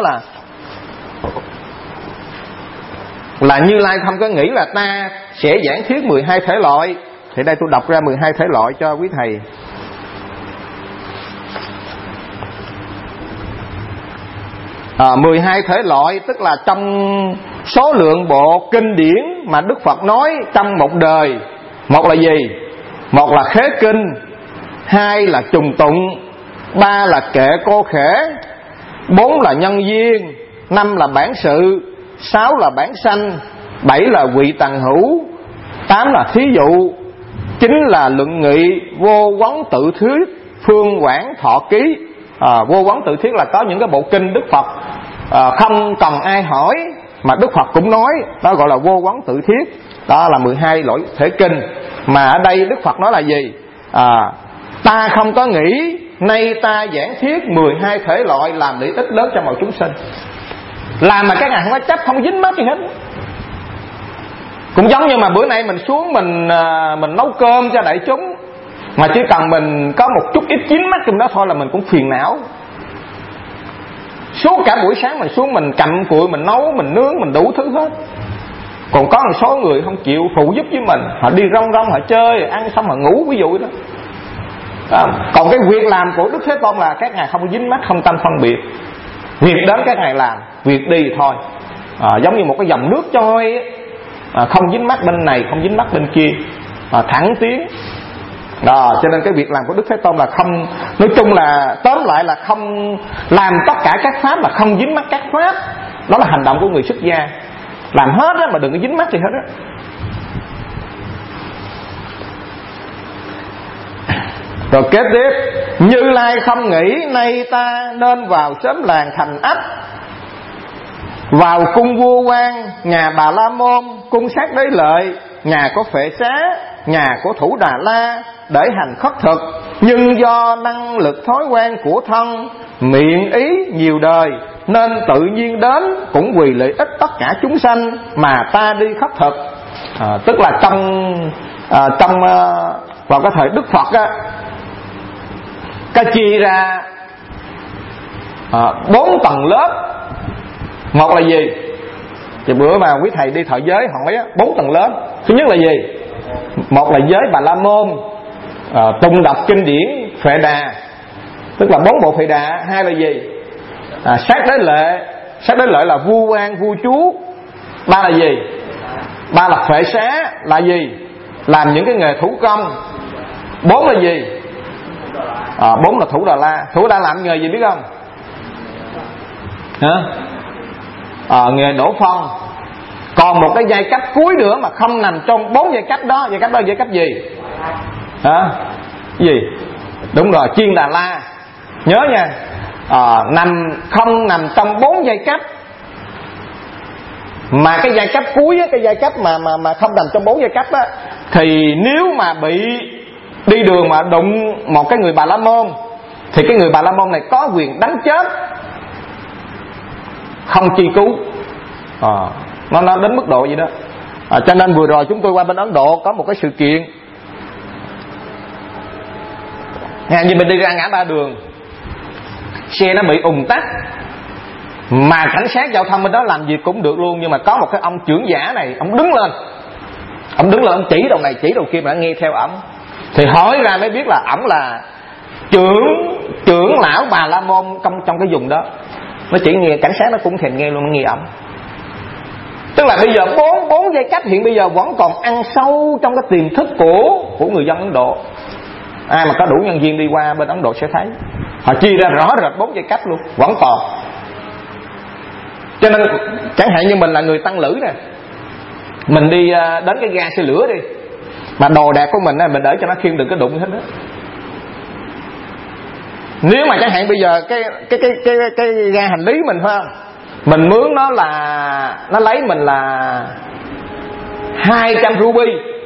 Speaker 1: là Như Lai không có nghĩ là ta sẽ giảng thuyết 12 thể loại. Thì đây tôi đọc ra 12 thể loại cho quý thầy. 12 thể loại tức là trong số lượng bộ kinh điển mà Đức Phật nói trong một đời. Một là gì? Một là khế kinh, hai là trùng tụng, ba là kệ cô khể, bốn là nhân duyên, năm là bản sự, sáu là bản sanh, bảy là vị tần hữu, tám là thí dụ, chín là luận nghị, vô vấn tự thuyết, phương quảng thọ ký. Vô vấn tự thuyết là có những cái bộ kinh Đức Phật không cần ai hỏi mà Đức Phật cũng nói, đó gọi là vô vấn tự thuyết. Đó là 12 loại thể kinh. Mà ở đây Đức Phật nói là gì? Ta không có nghĩ, nay ta giảng thuyết 12 thể loại, làm lợi ích lớn cho mọi chúng sinh. Làm mà các ngài không có chấp, không có dính mắc gì hết. Cũng giống như mà bữa nay mình xuống mình nấu cơm cho đại chúng, mà chỉ cần mình có một chút ít dính mắc trong đó thôi là mình cũng phiền não. Suốt cả buổi sáng mình xuống mình cặm cụi, mình nấu, mình nướng, mình đủ thứ hết. Còn có một số người không chịu phụ giúp với mình, họ đi rong rong, họ chơi, ăn xong họ ngủ, ví dụ đó. Còn cái việc làm của Đức Thế Tôn là các ngài không có dính mắc, không tâm phân biệt. Việc đến các ngài làm, việc đi thôi. Giống như một cái dòng nước trôi, không dính mắc bên này, không dính mắc bên kia, thẳng tiến. Đó, cho nên cái việc làm của Đức Thế Tôn là không, nói chung là tóm lại là không làm tất cả các pháp mà không dính mắc các pháp. Đó là hành động của người xuất gia. Làm hết á mà đừng có dính mắc gì hết á. Rồi kế tiếp, Như Lai không nghĩ, nay ta nên vào xóm làng thành ấp, vào cung vua quan, nhà Bà La Môn, cung sát Đế Lợi, nhà của Phệ Xá, nhà của Thủ Đà La, để hành khất thực. Nhưng do năng lực thói quen của thân, miệng ý nhiều đời, nên tự nhiên đến cũng vì lợi ích tất cả chúng sanh mà ta đi khất thực. Tức là trong vào cái thời Đức Phật á, cái chia ra 4 tầng lớp. Một là gì? Thì bữa mà quý thầy đi thọ giới hỏi á, 4 tầng lớp. Thứ nhất là gì? Một là giới Bà La Môn, tụng đọc kinh điển Phệ Đà, tức là 4 bộ Phệ Đà. Hai là gì? Sát Đế Lệ. Sát Đế Lệ là vua quan, vua chúa. Ba là gì? Ba là Phệ Xá, là gì? Làm những cái nghề thủ công. 4 là gì? 4 là Thủ Đà La. Thủ Đà làm nghề gì biết không? Nghề đổ phân. Còn một cái giai cấp cuối nữa mà không nằm trong 4 giai cấp đó. Giai cấp đó giai cấp gì? Gì? Đúng rồi, Chiên Đà La. Nhớ nha, không nằm trong 4 giai cấp. Mà cái giai cấp cuối á, cái giai cấp mà không nằm trong 4 giai cấp á, thì nếu mà bị đi đường mà đụng một cái người Bà La Môn, thì cái người Bà La Môn này có quyền đánh chết, không chi cứu. Nó đến mức độ vậy đó. Cho nên vừa rồi chúng tôi qua bên Ấn Độ có một cái sự kiện. Như mình đi ra ngã ba đường, xe nó bị ùn tắc, Mà cảnh sát giao thông bên đó làm việc cũng được luôn. Nhưng mà có một cái ông trưởng giả này, ông đứng lên, ông chỉ đầu này chỉ đầu kia mà nghe theo ổng. Thì hỏi ra mới biết là ổng là trưởng lão Bà La Môn trong cái vùng đó. Nó chỉ nghe, cảnh sát nó cũng thèm nghe luôn, nó nghe ổng. Tức là bây giờ bốn giai cấp hiện bây giờ vẫn còn ăn sâu trong cái tiềm thức của người dân Ấn Độ. Ai mà có đủ nhân viên đi qua bên Ấn Độ sẽ thấy họ chia ra rõ rệt 4 giai cấp luôn, vẫn còn. Cho nên chẳng hạn như mình là người tăng lữ nè, mình đi đến cái ga xe lửa đi, mà đồ đạc của mình để cho nó khiêng, đừng có đụng hết đó. Nếu mà chẳng hạn bây giờ cái ga hành lý mình phải không, mình mướn nó là nó lấy mình là 200 ruby,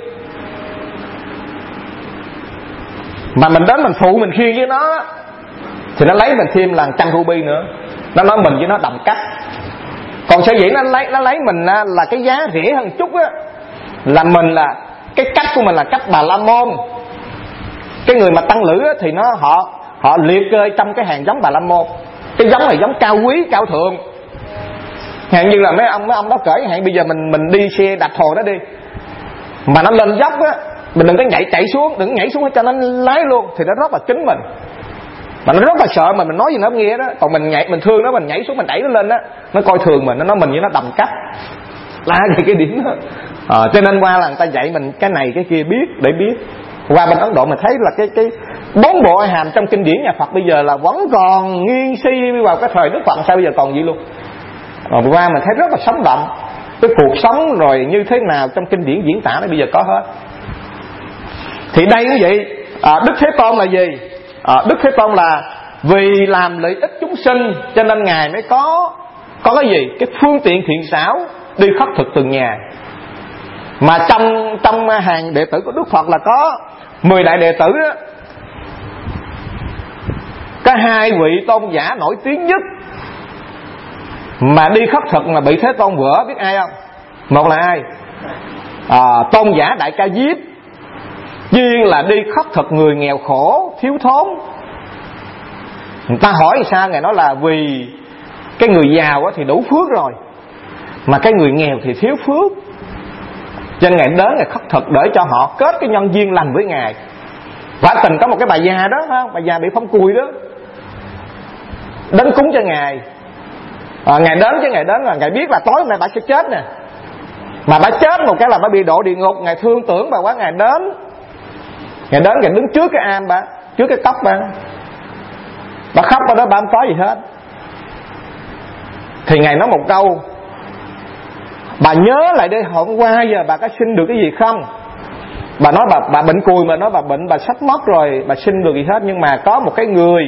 Speaker 1: mà mình đến mình phụ mình khiêng với nó thì nó lấy mình thêm là 100 ruby nữa. Nó nói mình với nó đồng cấp. Còn sở dĩ nó lấy mình là cái giá rẻ hơn chút á, là mình là cái cách của mình là cách Bà La Môn. Cái người mà tăng lữ á, thì họ liệt kê trong cái hàng giống Bà La Môn. Cái giống này giống cao quý cao thượng. Hạn như là mấy ông đó kể, hạn bây giờ mình đi xe đạp thồ đó đi, mà nó lên dốc á, mình đừng có chạy xuống, đừng nhảy xuống cho nó lái luôn, thì nó rất là kính mình. Mà nó rất là sợ mình nói gì nó nghe đó. Còn mình thương nó, mình nhảy xuống mình đẩy nó lên đó, nó coi thường mình, nó nói mình với nó đồng cấp. Là cái điểm đó. Cho nên qua là người ta dạy mình cái này cái kia biết để biết. Qua bên Ấn Độ mình thấy là cái 4 bộ A Hàm trong kinh điển nhà Phật bây giờ là vẫn còn nghiêng si vào cái thời Đức Phật, sao bây giờ còn gì luôn. Qua mình thấy rất là sống động cái cuộc sống rồi như thế nào trong kinh điển diễn tả nó bây giờ có hết. Thì đây cũng vậy. Đức Thế Tôn là gì? Đức Thế Tôn là vì làm lợi ích chúng sinh cho nên Ngài mới có cái gì? Cái phương tiện thiện xảo đi khất thực từng nhà. Mà trong hàng đệ tử của Đức Phật là có 10 đại đệ tử đó. Có 2 vị tôn giả nổi tiếng nhất mà đi khất thực mà bị Thế Tôn vỡ, biết ai không? Một là ai? Tôn giả Đại Ca Diếp, chuyên là đi khất thực người nghèo khổ thiếu thốn. Người ta hỏi sao, Ngài nói là vì cái người giàu thì đủ phước rồi, mà cái người nghèo thì thiếu phước, cho nên Ngài đến Ngài khất thực để cho họ kết cái nhân duyên lành với Ngài. Quả tình có một cái bà già đó, phải không? Bà già bị phong cùi đó, đến cúng cho Ngài. Ngài đến chứ, Ngài đến là Ngài biết là tối hôm nay bà sẽ chết nè, mà bà chết một cái là bà bị độ địa ngục. Ngài thương tưởng bà quá, Ngài đến Ngài đứng trước cái am bà, trước cái cốc bà khóc ở đó, bà không có gì hết. Thì Ngài nói một câu: bà nhớ lại đi, hôm qua giờ bà có xin được cái gì không? Bà nói bà bệnh cùi, mà nói bà bệnh, bà sắp mất rồi, bà xin được gì hết. Nhưng mà có một cái người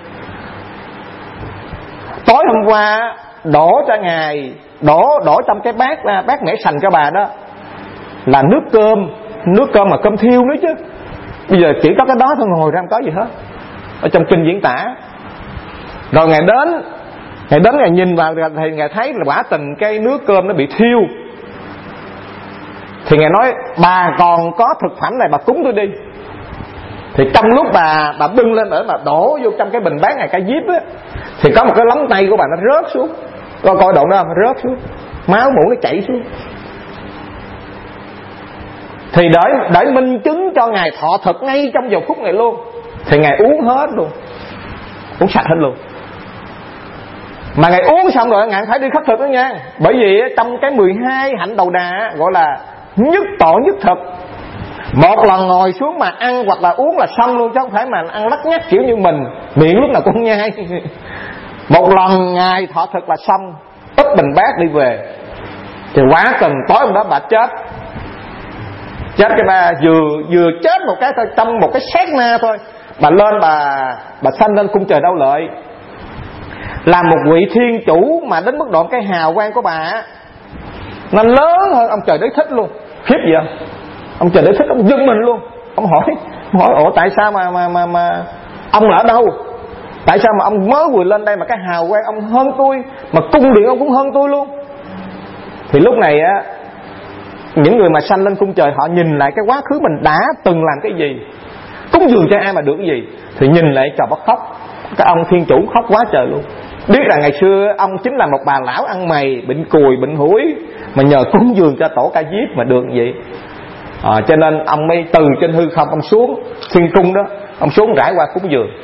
Speaker 1: tối hôm qua đổ cho Ngài, đổ trong cái bát mẻ sành cho bà đó là nước cơm mà cơm thiêu nữa chứ. Bây giờ chỉ có cái đó thôi, ngồi ra không có gì hết. Ở trong kinh diễn tả. Rồi Ngài đến Ngài nhìn vào thì Ngài thấy là quả tình cái nước cơm nó bị thiêu. Thì Ngài nói: bà còn có thực phẩm này, bà cúng tôi đi. Thì trong lúc bà bưng lên để mà đổ vô trong cái bình bát Ngài Ca Diếp á, thì có một cái lóng tay của bà nó rớt xuống. Coi đoạn đó, nó rớt xuống, máu mũi nó chảy xuống. Thì để minh chứng cho Ngài thọ thực ngay trong giờ phút này luôn, thì Ngài uống hết luôn, uống sạch hết luôn. Mà Ngài uống xong rồi Ngài phải đi khất thực đó nha. Bởi vì trong cái 12 hạnh đầu đà gọi là nhất tội nhất thực. Một lần ngồi xuống mà ăn hoặc là uống là xong luôn, chứ không phải mà ăn lắt nhắt kiểu như mình, miệng lúc nào cũng nhai. Một lần Ngài thọ thực là xong, úp bình bát đi về. Thì quá cần tối hôm đó bà chết cái bà vừa chết một cái thôi, trong một cái sát na thôi, bà lên bà sanh lên cung trời Đau Lợi, là một vị thiên chủ mà đến mức độ cái hào quang của bà nó lớn hơn ông trời Đế Thích luôn. Khiếp gì không? Ông trời Đế Thích ông dưng mình luôn. Ông hỏi ủa tại sao mà ông là ở đâu? Tại sao mà ông mới vừa lên đây mà cái hào quang ông hơn tôi, mà cung điện ông cũng hơn tôi luôn? Thì lúc này á, những người mà sanh lên cung trời họ nhìn lại cái quá khứ mình đã từng làm cái gì, cúng dường cho ai mà được cái gì, thì nhìn lại trời bắt khóc. Cái ông Thiên Chủ khóc quá trời luôn. Biết là ngày xưa ông chính là một bà lão ăn mày, bệnh cùi, bệnh hủi, mà nhờ cúng dường cho tổ Ca Diếp mà được vậy. Cho nên ông mới từ trên hư không ông xuống thiên cung đó, ông xuống rải qua cúng dường.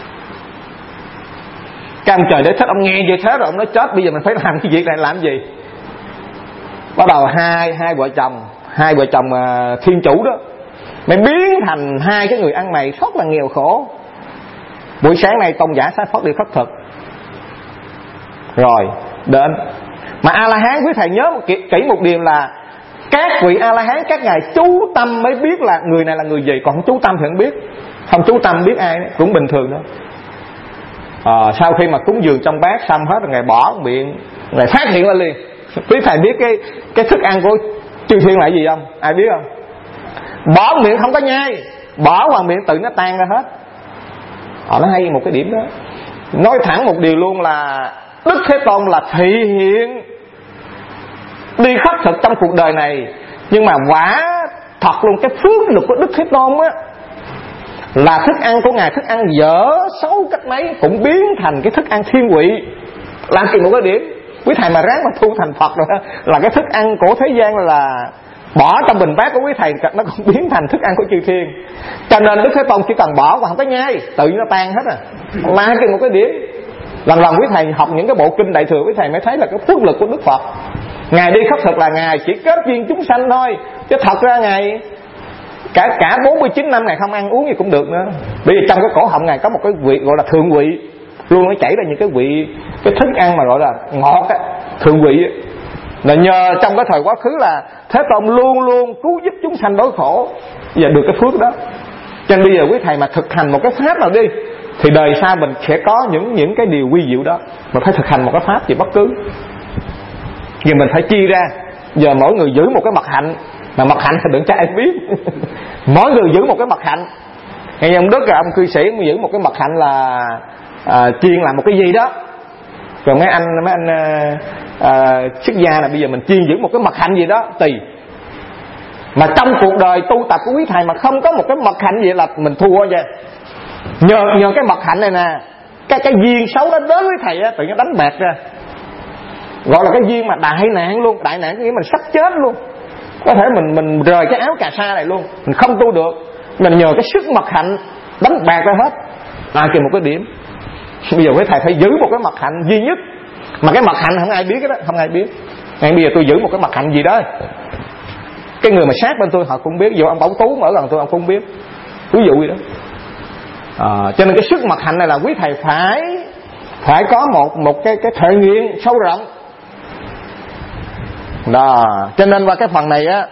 Speaker 1: Cái ông trời Đế Thích ông nghe như thế rồi ông nói chết, bây giờ mình phải làm cái việc này làm gì. Bắt đầu hai vợ chồng Thiên Chủ đó mới biến thành hai cái người ăn mày rất là nghèo khổ. Buổi sáng nay Tôn giả Xá Phất đi khất thực rồi đến, mà A La Hán quý thầy nhớ kỹ một điều là các vị A La Hán các ngài chú tâm mới biết là người này là người gì, còn không chú tâm thì không biết. Không chú tâm biết ai cũng bình thường đó. Sau khi mà cúng dường trong bát xong hết rồi ngài bỏ miệng, ngài phát hiện ra liền. Quý thầy biết cái thức ăn của chư thiên là gì không? Ai biết không? Bỏ miệng không có nhai, bỏ vào miệng tự nó tan ra hết. Nó hay một cái điểm đó. Nói thẳng một điều luôn là Đức Thế Tôn là thị hiện đi khất thực trong cuộc đời này, nhưng mà quả thật luôn cái phước lực của Đức Thế Tôn á, là thức ăn của ngài, thức ăn dở xấu cách mấy cũng biến thành cái thức ăn thiên vị. Làm kỳ một cái điểm, quý thầy mà ráng mà thu thành Phật rồi đó, là cái thức ăn của thế gian là bỏ trong bình bát của quý thầy nó còn biến thành thức ăn của chư thiên. Cho nên Đức Thế Tôn chỉ cần bỏ và không có nhai, tự nhiên nó tan hết à. Làm kỳ một cái điểm. Lần lần quý thầy học những cái bộ kinh Đại Thừa, quý thầy mới thấy là cái phước lực của Đức Phật. Ngài đi khất thực là ngài chỉ kết duyên chúng sanh thôi, chứ thật ra ngài cả 49 năm ngài không ăn uống gì cũng được nữa. Bây giờ trong cái cổ họng ngài có một cái vị gọi là thượng vị, luôn nó chảy ra những cái vị, cái thức ăn mà gọi là ngọt á, thượng vị á. Là nhờ trong cái thời quá khứ là Thế Tôn luôn luôn cứu giúp chúng sanh đói khổ, và được cái phước đó. Cho nên bây giờ quý thầy mà thực hành một cái pháp nào đi, thì đời sau mình sẽ có những cái điều quy diệu đó. Mình phải thực hành một cái pháp gì bất cứ, giờ mình phải chia ra. Giờ mỗi người giữ một cái mật hạnh, mà mật hạnh thì đừng cho ai biết. Mỗi người giữ một cái mật hạnh. Ngày ông Đức là ông cư sĩ giữ một cái mật hạnh là chuyên làm một cái gì đó. Rồi mấy anh xuất gia là bây giờ mình chuyên giữ một cái mật hạnh gì đó tùy. Mà trong cuộc đời tu tập của quý thầy mà không có một cái mật hạnh gì là mình thua nha. Nhờ cái mật hạnh này nè, cái duyên xấu đó đến với thầy á, tự nhiên đánh bạc ra. Gọi là cái duyên mà đại nạn luôn. Đại nạn có nghĩa mình sắp chết luôn. Có thể mình rời cái áo cà sa này luôn, mình không tu được. Mình nhờ cái sức mật hạnh đánh bạc ra hết. Kìa một cái điểm. Bây giờ quý thầy phải giữ một cái mật hạnh duy nhất. Mà cái mật hạnh không ai biết cái đó, không ai biết. Ngay bây giờ tôi giữ một cái mật hạnh gì đó, cái người mà sát bên tôi họ cũng biết. Dù ông Bảo Tú mà ở gần tôi ông cũng biết. Ví dụ vậy đó. Cho nên cái sức mật hạnh này là quý thầy phải có một cái thể nghiệm sâu rộng đó. Cho nên qua cái phần này á,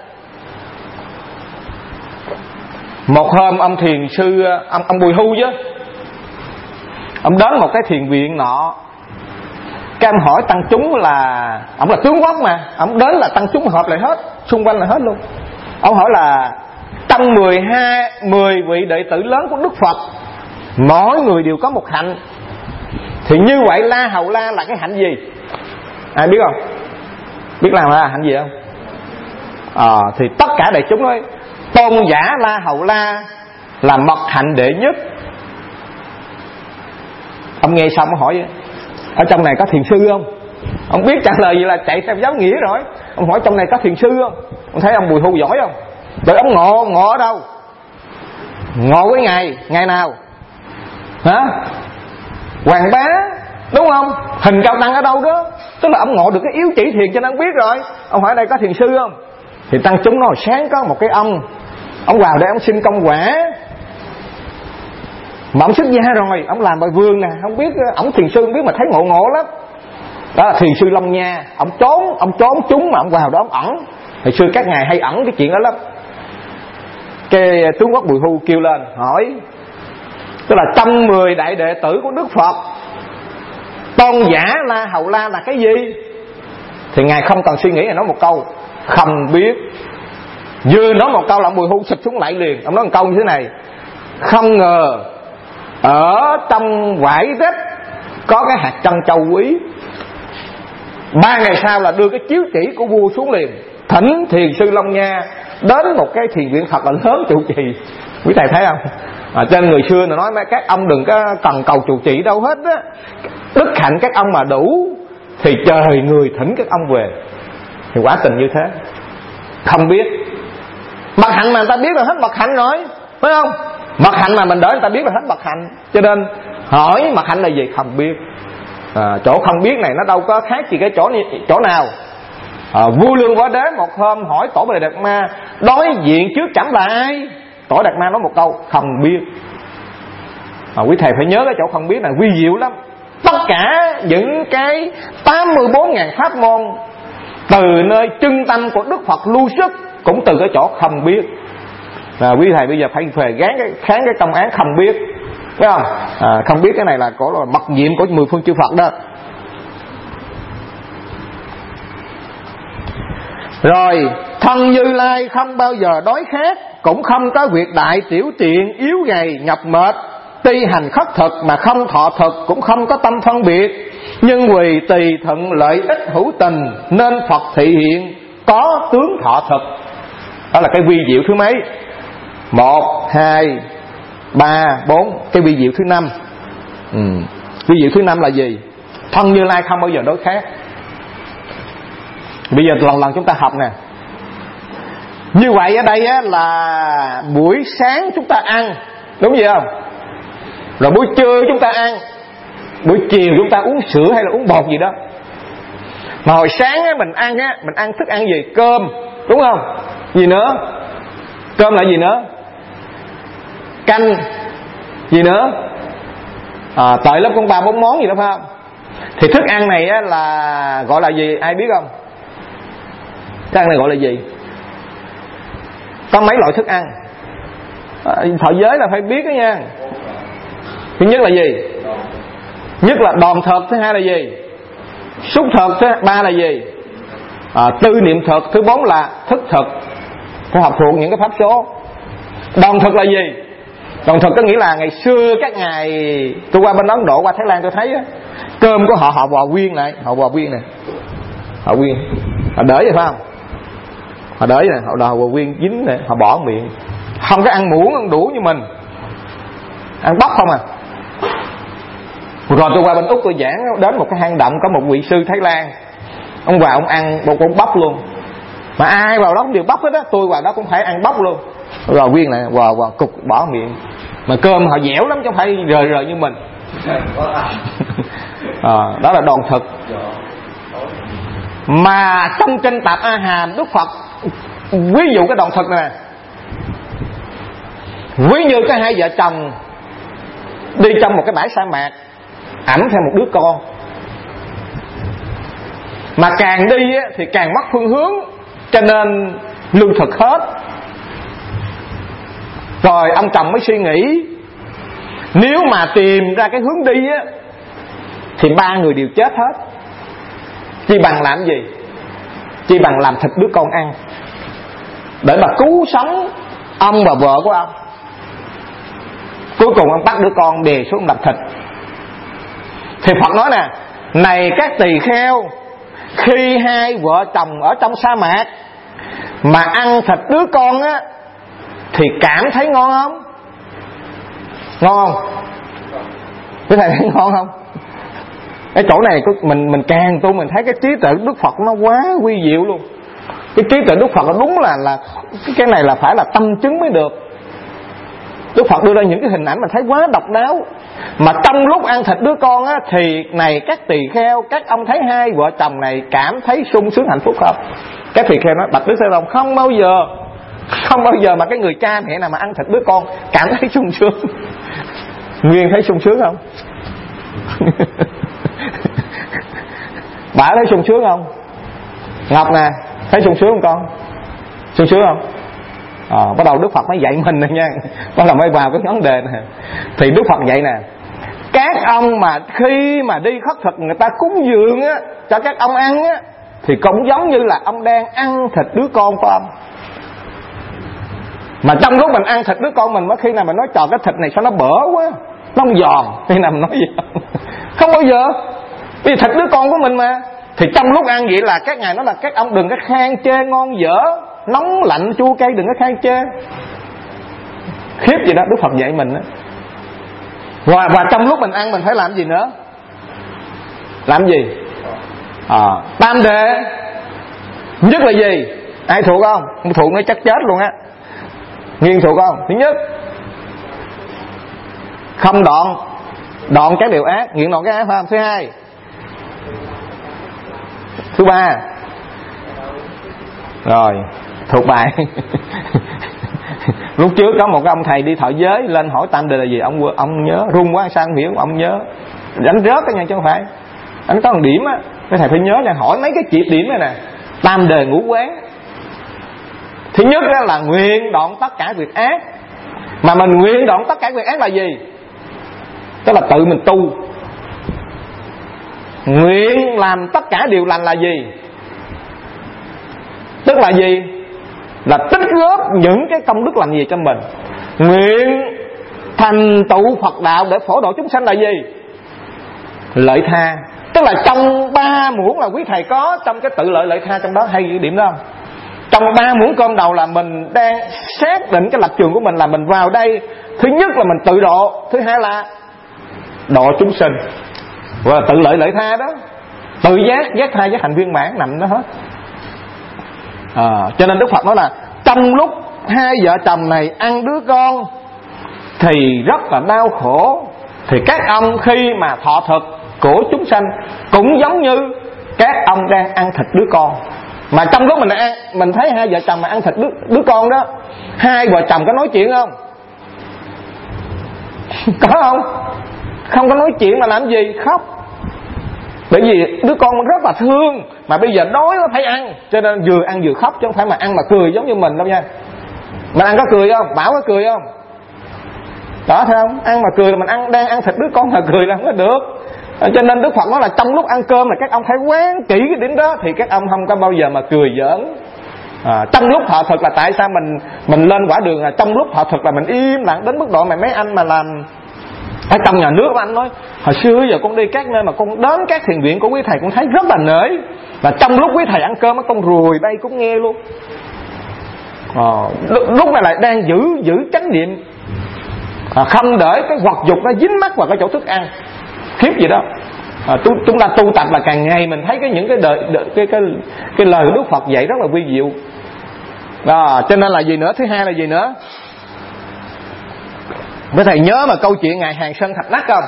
Speaker 1: một hôm ông thiền sư ông Bùi Hu chứ, ông đến một cái thiền viện nọ. Cái ông hỏi tăng chúng là, ông là tướng quốc mà, ông đến là tăng chúng họp lại hết, xung quanh là hết luôn. Ông hỏi là trong 10 vị đệ tử lớn của Đức Phật, mỗi người đều có một hạnh, thì như vậy La Hầu La là cái hạnh gì? Ai biết không? Biết La Hầu La là hạnh gì không? Thì tất cả đại chúng nói tôn giả La Hầu La là mật hạnh đệ nhất. Ông nghe xong ông hỏi ở trong này có thiền sư không? Ông biết trả lời gì là chạy theo giáo nghĩa rồi. Ông hỏi trong này có thiền sư không? Ông thấy ông Bùi Hu giỏi không? Rồi ông ngộ ở đâu? Ngộ với ngày nào? Hả? Hoàng Bá, đúng không? Hình Cao Tăng ở đâu đó? Tức là ông ngộ được cái yếu chỉ thiền cho nên ông biết rồi. Ông hỏi đây có thiền sư không? Thì tăng chúng nói sáng có một cái ông vào đây ông xin công quả, mà ông xuất gia rồi, ông làm bài vườn nè, không biết ông thiền sư không biết mà thấy ngộ lắm. Đó là thiền sư Long Nha. Ông trốn chúng mà ông vào đó ông ẩn. Hồi xưa các ngài hay ẩn cái chuyện đó lắm. Cái tướng quốc Bùi Hu kêu lên hỏi, tức là trong 10 đại đệ tử của Đức Phật, tôn giả La Hầu La là cái gì? Thì ngài không cần suy nghĩ, ngài nói một câu không biết. Vừa nói một câu là ông Bùi Hu sụp xuống lại liền. Ông nói một câu như thế này: không ngờ ở trong vải rách có cái hạt trân châu quý. 3 ngày sau là đưa cái chiếu chỉ của vua xuống liền, thỉnh thiền sư Long Nha đến một cái thiền viện thật là lớn trụ trì. Quý thầy thấy không? Trên người xưa nói các ông đừng có cần cầu trụ trì đâu hết á, đức hạnh các ông mà đủ thì trời người thỉnh các ông về. Thì quả tình như thế. Không biết bậc hạnh mà người ta biết là hết bậc hạnh rồi, phải không? Bậc hạnh mà mình đợi người ta biết là hết bậc hạnh. Cho nên hỏi bậc hạnh là gì? Không biết. Chỗ không biết này nó đâu có khác gì cái chỗ nào. Vua Lương Võ Đế một hôm hỏi Tổ Bà Đề Đạt Ma đối diện trước trẫm là ai? Tổ Đạt Ma nói một câu không biết. Quý thầy phải nhớ cái chỗ không biết này vi diệu lắm. Tất cả những cái 84.000 pháp môn từ nơi chân tâm của Đức Phật lưu xuất cũng từ cái chỗ không biết. Quý thầy bây giờ phải kháng cái công án không biết, phải không? Không biết cái này là mật nhiệm của 10 phương chư Phật đó. Rồi thân Như Lai không bao giờ đói khát, cũng không có việc đại tiểu tiện, yếu gầy nhọc mệt. Tuy hành khất thực mà không thọ thực, cũng không có tâm phân biệt. Nhưng vì tùy thuận lợi ích hữu tình, nên Phật thị hiện có tướng thọ thực. Đó là cái vi diệu thứ mấy? 1, 2, 3, 4. Cái vi diệu thứ 5. Vi diệu thứ 5 là gì? Thân Như Lai không bao giờ đói khát. Bây giờ lần chúng ta học nè. Như vậy ở đây á, là buổi sáng chúng ta ăn, đúng gì không? Rồi buổi trưa chúng ta ăn, buổi chiều chúng ta uống sữa hay là uống bột gì đó. Mà hồi sáng á, mình ăn thức ăn gì? Cơm, đúng không? Gì nữa? Cơm là gì nữa? Canh. Gì nữa? Tợi lớp con 3-4 món gì đó, phải không? Thì thức ăn này á, là gọi là gì? Ai biết không? Thức ăn này gọi là gì? Có mấy loại thức ăn? Thọ giới là phải biết đó nha. Thứ nhất là gì? Nhất là đòn thực. Thứ hai là gì? Xúc thực. Thứ ba là gì? Tư niệm thực. Thứ 4 là thức thực. Phải học thuộc những cái pháp số. Đòn thực là gì? Đòn thực có nghĩa là ngày xưa các ngày tôi qua bên Ấn Độ, qua Thái Lan tôi thấy á, cơm của họ vò quyên lại. Họ vò quyên nè, họ quyên, họ đỡ vậy phải không? Họ đỡ vậy nè, họ vò quyên dính nè, họ bỏ miệng. Không có ăn muỗng ăn đũa như mình, ăn bắp không à. Rồi tôi qua bên Úc tôi giảng đến một cái hang động, có một vị sư Thái Lan, ông vào ông ăn một con bắp luôn. Mà ai vào đó cũng đều bắp hết á, tôi vào đó cũng phải ăn bắp luôn. Rồi quyên lại vò cục bỏ miệng. Mà cơm họ dẻo lắm chứ không phải rời như mình. Đó là đòn thực. Mà trong trên Tạp A Hàm, Đức Phật ví dụ cái đòn thực này. Ví như cái hai vợ chồng đi trong một cái bãi sa mạc, ẵm theo một đứa con. Mà càng đi á, thì càng mất phương hướng, cho nên lương thực hết. Rồi ông chồng mới suy nghĩ, nếu mà tìm ra cái hướng đi á, thì 3 người đều chết hết. Chi bằng làm gì? Chi bằng làm thịt đứa con ăn, để mà cứu sống ông và vợ của ông. Cuối cùng ông bắt đứa con đè xuống làm thịt. Thì Phật nói nè, này các tỳ kheo, khi hai vợ chồng ở trong sa mạc mà ăn thịt đứa con á, thì cảm thấy ngon không? Ngon không? Cái này thấy ngon không? Cái chỗ này mình càng tu mình thấy cái trí tuệ Đức Phật nó quá quy diệu luôn. Cái trí tuệ Đức Phật nó đúng là cái này là phải là tâm chứng mới được. Đức Phật đưa ra những cái hình ảnh mình thấy quá độc đáo. Mà trong lúc ăn thịt đứa con á, thì này các tỳ kheo, các ông thấy hai vợ chồng này cảm thấy sung sướng hạnh phúc không? Các tỳ kheo nói, bạch Đức Thế Tôn, không bao giờ mà cái người cha mẹ nào mà ăn thịt đứa con cảm thấy sung sướng. Nguyên thấy sung sướng không? Bà thấy sung sướng không? Ngọc nè, thấy sung sướng không con? Sung sướng không? Bắt đầu Đức Phật mới dạy mình rồi nha. Bắt đầu mới vào cái vấn đề này. Thì Đức Phật dạy nè, các ông mà khi mà đi khất thực người ta cúng dường á, cho các ông ăn á, thì cũng giống như là ông đang ăn thịt đứa con của ông. Mà trong lúc mình ăn thịt đứa con mình, khi nào mình nói trời cái thịt này sao nó bở quá, nó không giòn, khi nào mình nói gì không bao giờ. Vì thịt đứa con của mình mà. Thì trong lúc ăn vậy là các ngài nói là các ông đừng có khen chê ngon dở, nóng lạnh chua cay đừng có khen chê. Khiếp gì đó, Đức Phật dạy mình đó. Và trong lúc mình ăn mình phải làm gì nữa? Làm gì? Tam đề nhất là gì? Ai thuộc không? Không thuộc nó chắc chết luôn á. Nghiên thuộc không? Thứ nhất, không đoạn các điều ác, nghiện đoạn cái ác phải không? Thứ hai, thứ ba, rồi thuộc bài. Lúc trước có một cái ông thầy đi thọ giới lên hỏi tam đề là gì, ông nhớ, run quá sao không hiểu, ông nhớ, đánh rớt cái nha chứ không phải. Anh có một điểm á, cái thầy phải nhớ là hỏi mấy cái chỉ điểm này nè. Tam đề ngũ quán. Thứ nhất là nguyện đoạn tất cả việc ác. Mà mình nguyện đoạn tất cả việc ác là gì? Tức là tự mình tu. Nguyện làm tất cả điều lành là gì? Tức là gì? Là tích góp những cái công đức lành gì cho mình. Nguyện thành tựu Phật đạo để phổ độ chúng sanh là gì? Lợi tha. Tức là trong 3 muỗng là quý thầy có trong cái tự lợi tha trong đó, hay cái điểm đó không? Trong 3 muỗng cơm đầu là mình đang xác định cái lập trường của mình là mình vào đây, thứ nhất là mình tự độ, thứ hai là độ chúng sinh, và tự lợi tha đó, tự giác tha giác hành viên mãn nằm đó hết. Cho nên Đức Phật nói là trong lúc hai vợ chồng này ăn đứa con thì rất là đau khổ, thì các ông khi mà thọ thực của chúng sanh cũng giống như các ông đang ăn thịt đứa con. Mà trong lúc mình ăn, mình thấy hai vợ chồng mà ăn thịt đứa con đó, hai vợ chồng có nói chuyện không? Có không? Không có nói chuyện mà làm gì? Khóc. Bởi vì đứa con rất là thương, mà bây giờ đói nó phải ăn, cho nên vừa ăn vừa khóc, chứ không phải mà ăn mà cười giống như mình đâu nha. Mình ăn có cười không? Bảo có cười không? Đó, thấy không? Ăn mà cười là mình đang ăn thịt đứa con mà cười là không có được. Cho nên Đức Phật nói là trong lúc ăn cơm là các ông phải quán kỹ cái điểm đó, thì các ông không có bao giờ mà cười giỡn. Trong lúc thọ thực là tại sao mình lên quả đường là trong lúc thọ thực là mình im lặng đến mức độ mà mấy anh mà làm ở trong nhà nước, anh nói hồi xưa giờ con đi các nơi mà con đến các thiền viện của quý thầy cũng thấy rất là nể, và trong lúc quý thầy ăn cơm con ruồi bay cũng nghe luôn. Lúc này lại đang giữ chánh niệm, không để cái vật dục nó dính mắc vào cái chỗ thức ăn. Khiếp gì đó. Chúng ta tu tập là càng ngày mình thấy những cái lời của Đức Phật dạy rất là vi diệu. Cho nên là gì nữa? Thứ hai là gì nữa? Mấy thầy nhớ mà câu chuyện ngài Hàng Sơn Thạch Đắc không?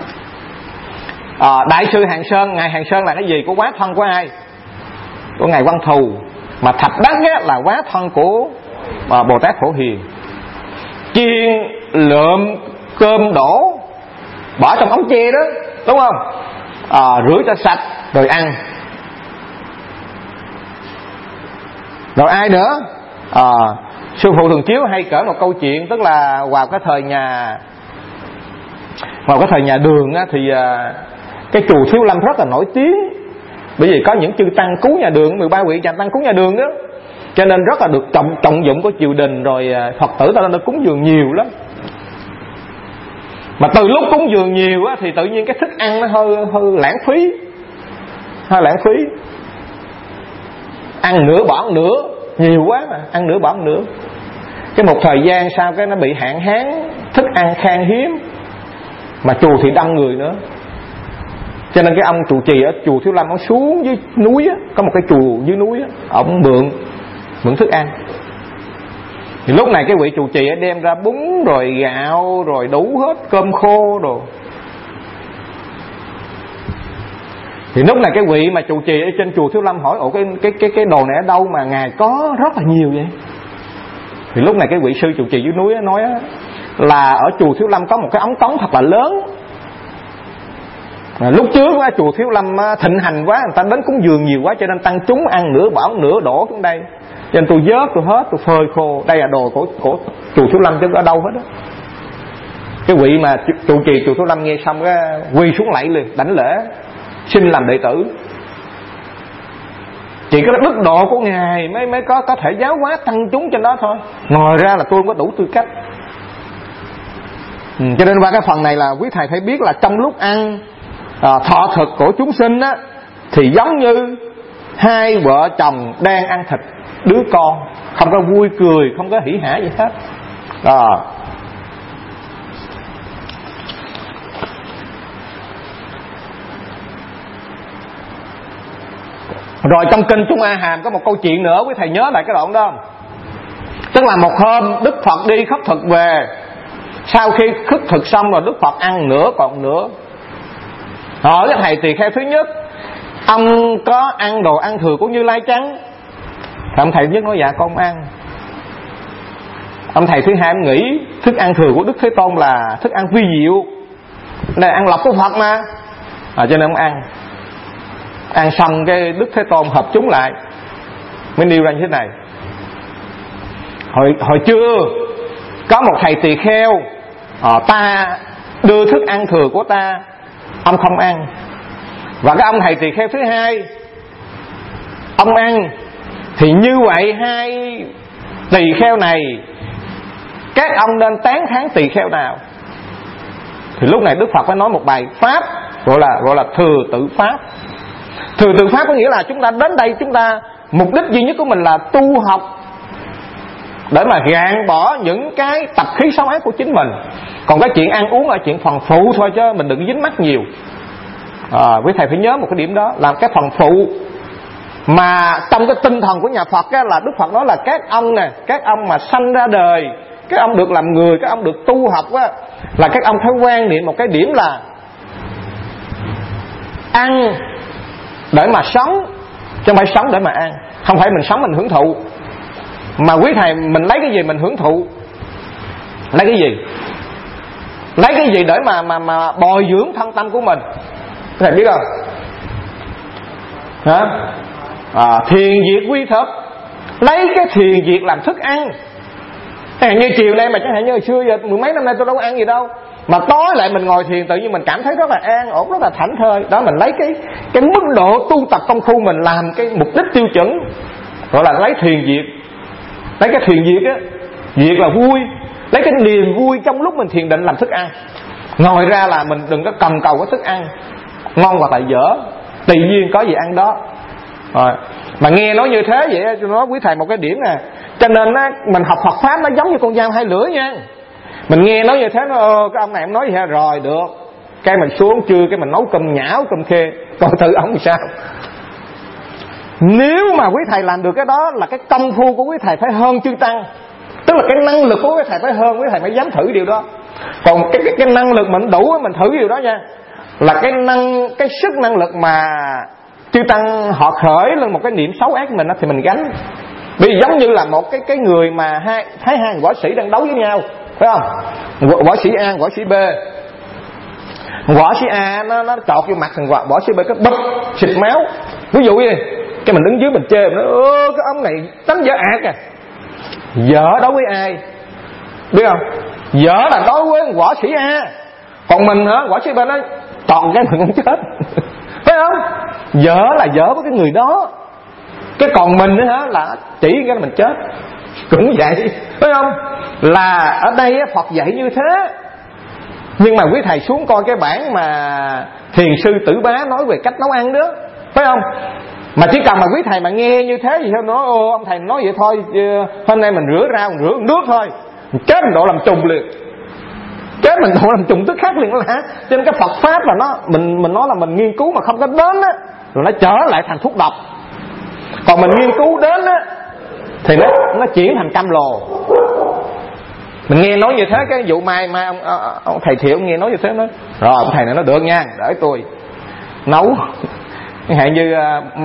Speaker 1: Đại sư Hàng Sơn, ngài Hàng Sơn là cái gì? Của quá thân của ai? Của ngài Văn Thù. Mà Thạch Đắc là quá thân của Bồ Tát Phổ Hiền. Chiên lượm cơm đổ bỏ trong ống tre đó, đúng không? Rửa cho sạch rồi ăn. Rồi ai nữa? Sư phụ thường chiếu hay kể một câu chuyện, tức là vào cái thời nhà Đường á, thì cái chùa Thiếu Lâm rất là nổi tiếng, bởi vì có những chư tăng cứu nhà Đường, 13 vị tràng tăng cứu nhà Đường đó, cho nên rất là được trọng dụng của triều đình, rồi Phật tử ta nó cúng dường nhiều lắm. Mà từ lúc cúng dường nhiều á, thì tự nhiên cái thức ăn nó hơi lãng phí, ăn nửa bỏ nửa, nhiều quá mà ăn nửa bỏ nửa. Cái một thời gian sau cái nó bị hạn hán, thức ăn khan hiếm, mà chùa thì đông người nữa, cho nên cái ông trụ trì ở chùa Thiếu Lâm, ông xuống dưới núi á, có một cái chùa dưới núi á, ông mượn thức ăn. Thì lúc này cái vị trụ trì đem ra bún rồi gạo rồi đủ hết, cơm khô đồ. Thì lúc này cái vị mà trụ trì ở trên chùa Thiếu Lâm hỏi: ủa cái đồ này ở đâu mà ngài có rất là nhiều vậy? Thì lúc này cái vị sư trụ trì dưới núi nói là ở chùa Thiếu Lâm có một cái ống cống thật là lớn. Lúc trước chùa Thiếu Lâm thịnh hành quá, người ta đến cúng dường nhiều quá, cho nên tăng chúng ăn nửa bỏ nửa đổ xuống đây. Cho nên tôi vớt, tôi hết, tôi phơi khô. Đây là đồ của chùa Thiếu Lâm chứ ở đâu hết đó. Cái vị mà trụ trì chùa Thiếu Lâm nghe xong cái quỳ xuống lạy liền, đảnh lễ, xin làm đệ tử. Chỉ có đức độ của ngài mới có thể giáo hóa tăng chúng trên đó thôi. Ngoài ra là tôi không có đủ tư cách. Cho nên qua cái phần này là quý thầy phải biết là trong lúc ăn thọ thực của chúng sinh á, thì giống như hai vợ chồng đang ăn thịt đứa con, không có vui cười, không có hỉ hả gì hết. Rồi trong kinh Trung A Hàm có một câu chuyện nữa, quý thầy nhớ lại cái đoạn đó không? Tức là một hôm Đức Phật đi khất thực về, sau khi khất thực xong rồi Đức Phật ăn nửa còn nửa. Hỏi cái thầy tỳ kheo thứ nhất: ông có ăn đồ ăn thừa của Như Lai chăng? Thì ông thầy thứ nhất nói dạ con ăn. Ông thầy thứ hai nghĩ thức ăn thừa của Đức Thế Tôn là thức ăn vi diệu, này ăn lọc của Phật mà, cho nên ông ăn. Ăn xong cái Đức Thế Tôn hợp chúng lại mới nêu ra như thế này: hồi trưa có một thầy tỳ kheo, ta đưa thức ăn thừa của ta, ông không ăn. Và cái ông thầy tỳ kheo thứ hai, ông ăn. Thì như vậy hai tỳ kheo này, các ông nên tán thán tỳ kheo nào? Thì lúc này Đức Phật mới nói một bài pháp gọi là thừa tự pháp. Thừa tự pháp có nghĩa là chúng ta đến đây, chúng ta mục đích duy nhất của mình là tu học để mà gạn bỏ những cái tập khí xấu ác của chính mình. Còn cái chuyện ăn uống là chuyện phần phụ thôi, chứ mình đừng dính mắc nhiều. Quý thầy phải nhớ một cái điểm đó là cái phần phụ. Mà trong cái tinh thần của nhà Phật á, là Đức Phật nói là các ông nè, các ông mà sanh ra đời, các ông được làm người, các ông được tu học á, là các ông phải quan niệm một cái điểm là ăn để mà sống, chứ không phải sống để mà ăn. Không phải mình sống mình hưởng thụ. Mà quý thầy, mình lấy cái gì mình hưởng thụ? Lấy cái gì? Lấy cái gì để mà bồi dưỡng thân tâm của mình? Thầy biết không? Hả? Thiền diệt quy thực. Lấy cái thiền diệt làm thức ăn. Như chiều nay mà chẳng hạn như hồi xưa giờ mười mấy năm nay tôi đâu có ăn gì đâu, mà tối lại mình ngồi thiền tự nhiên mình cảm thấy rất là an ổn, rất là thảnh thơi. Đó, mình lấy cái mức độ tu tập công phu mình làm cái mục đích tiêu chuẩn, gọi là lấy thiền diệt. Lấy cái thiền diệt á, diệt là vui, lấy cái niềm vui trong lúc mình thiền định làm thức ăn. Ngồi ra là mình đừng có cầm cầu cái thức ăn ngon hoặc là dở, tùy duyên có gì ăn đó. Rồi. Mà nghe nói như thế vậy, tôi nói quý thầy một cái điểm nè. Cho nên á, mình học Phật Pháp nó giống như con dao hai lưỡi nha. Mình nghe nói như thế, nó cái ông này em nói vậy rồi được, cái mình xuống trưa cái mình nấu cơm nhão cơm khê, coi thử ông thì sao. Nếu mà quý thầy làm được cái đó là cái công phu của quý thầy phải hơn chư tăng, tức là cái năng lực của quý thầy phải hơn, quý thầy mới dám thử điều đó. Còn cái năng lực mình đủ mình thử điều đó nha, là cái sức năng lực mà chư tăng họ khởi lên một cái niệm xấu ác mình đó, thì mình gánh. Vì giống như là một cái người mà thấy hai võ sĩ đang đấu với nhau, phải không? Võ sĩ A, võ sĩ B. Võ sĩ A nó chọt vô mặt thằng võ sĩ B, cái bụp xịt máu. Ví dụ như cái mình đứng dưới mình chê, mình nói cái ông này đánh dở ạt à. Dở đối với ai? Biết không? Dở là đối với võ sĩ A. Còn mình hả, võ sĩ B nói toàn cái mình không chết. Phải không? Dở là dở với cái người đó. Cái còn mình nữa hả, là chỉ cái mình chết. Cũng vậy, phải không? Là ở đây Phật dạy như thế. Nhưng mà quý thầy xuống coi cái bản mà thiền sư Tử Bá nói về cách nấu ăn đó, phải không? Mà chỉ cần mà quý thầy mà nghe như thế gì thôi, nói ông thầy nói vậy thôi, hôm nay mình rửa rau, mình rửa nước thôi, chết mình độ làm trùng liền. Chết mình độ làm trùng tức khắc liền là. Cho nên cái Phật Pháp là nó, mình nói là mình nghiên cứu mà không có đến á, rồi nó trở lại thành thuốc độc. Còn mình nghiên cứu đến á thì nó chuyển thành cam lồ. Mình nghe nói như thế, cái vụ mai ông thầy Thiệu nghe nói như thế, nói rồi ông thầy này nó được nha, để tôi nấu chẳng hạn như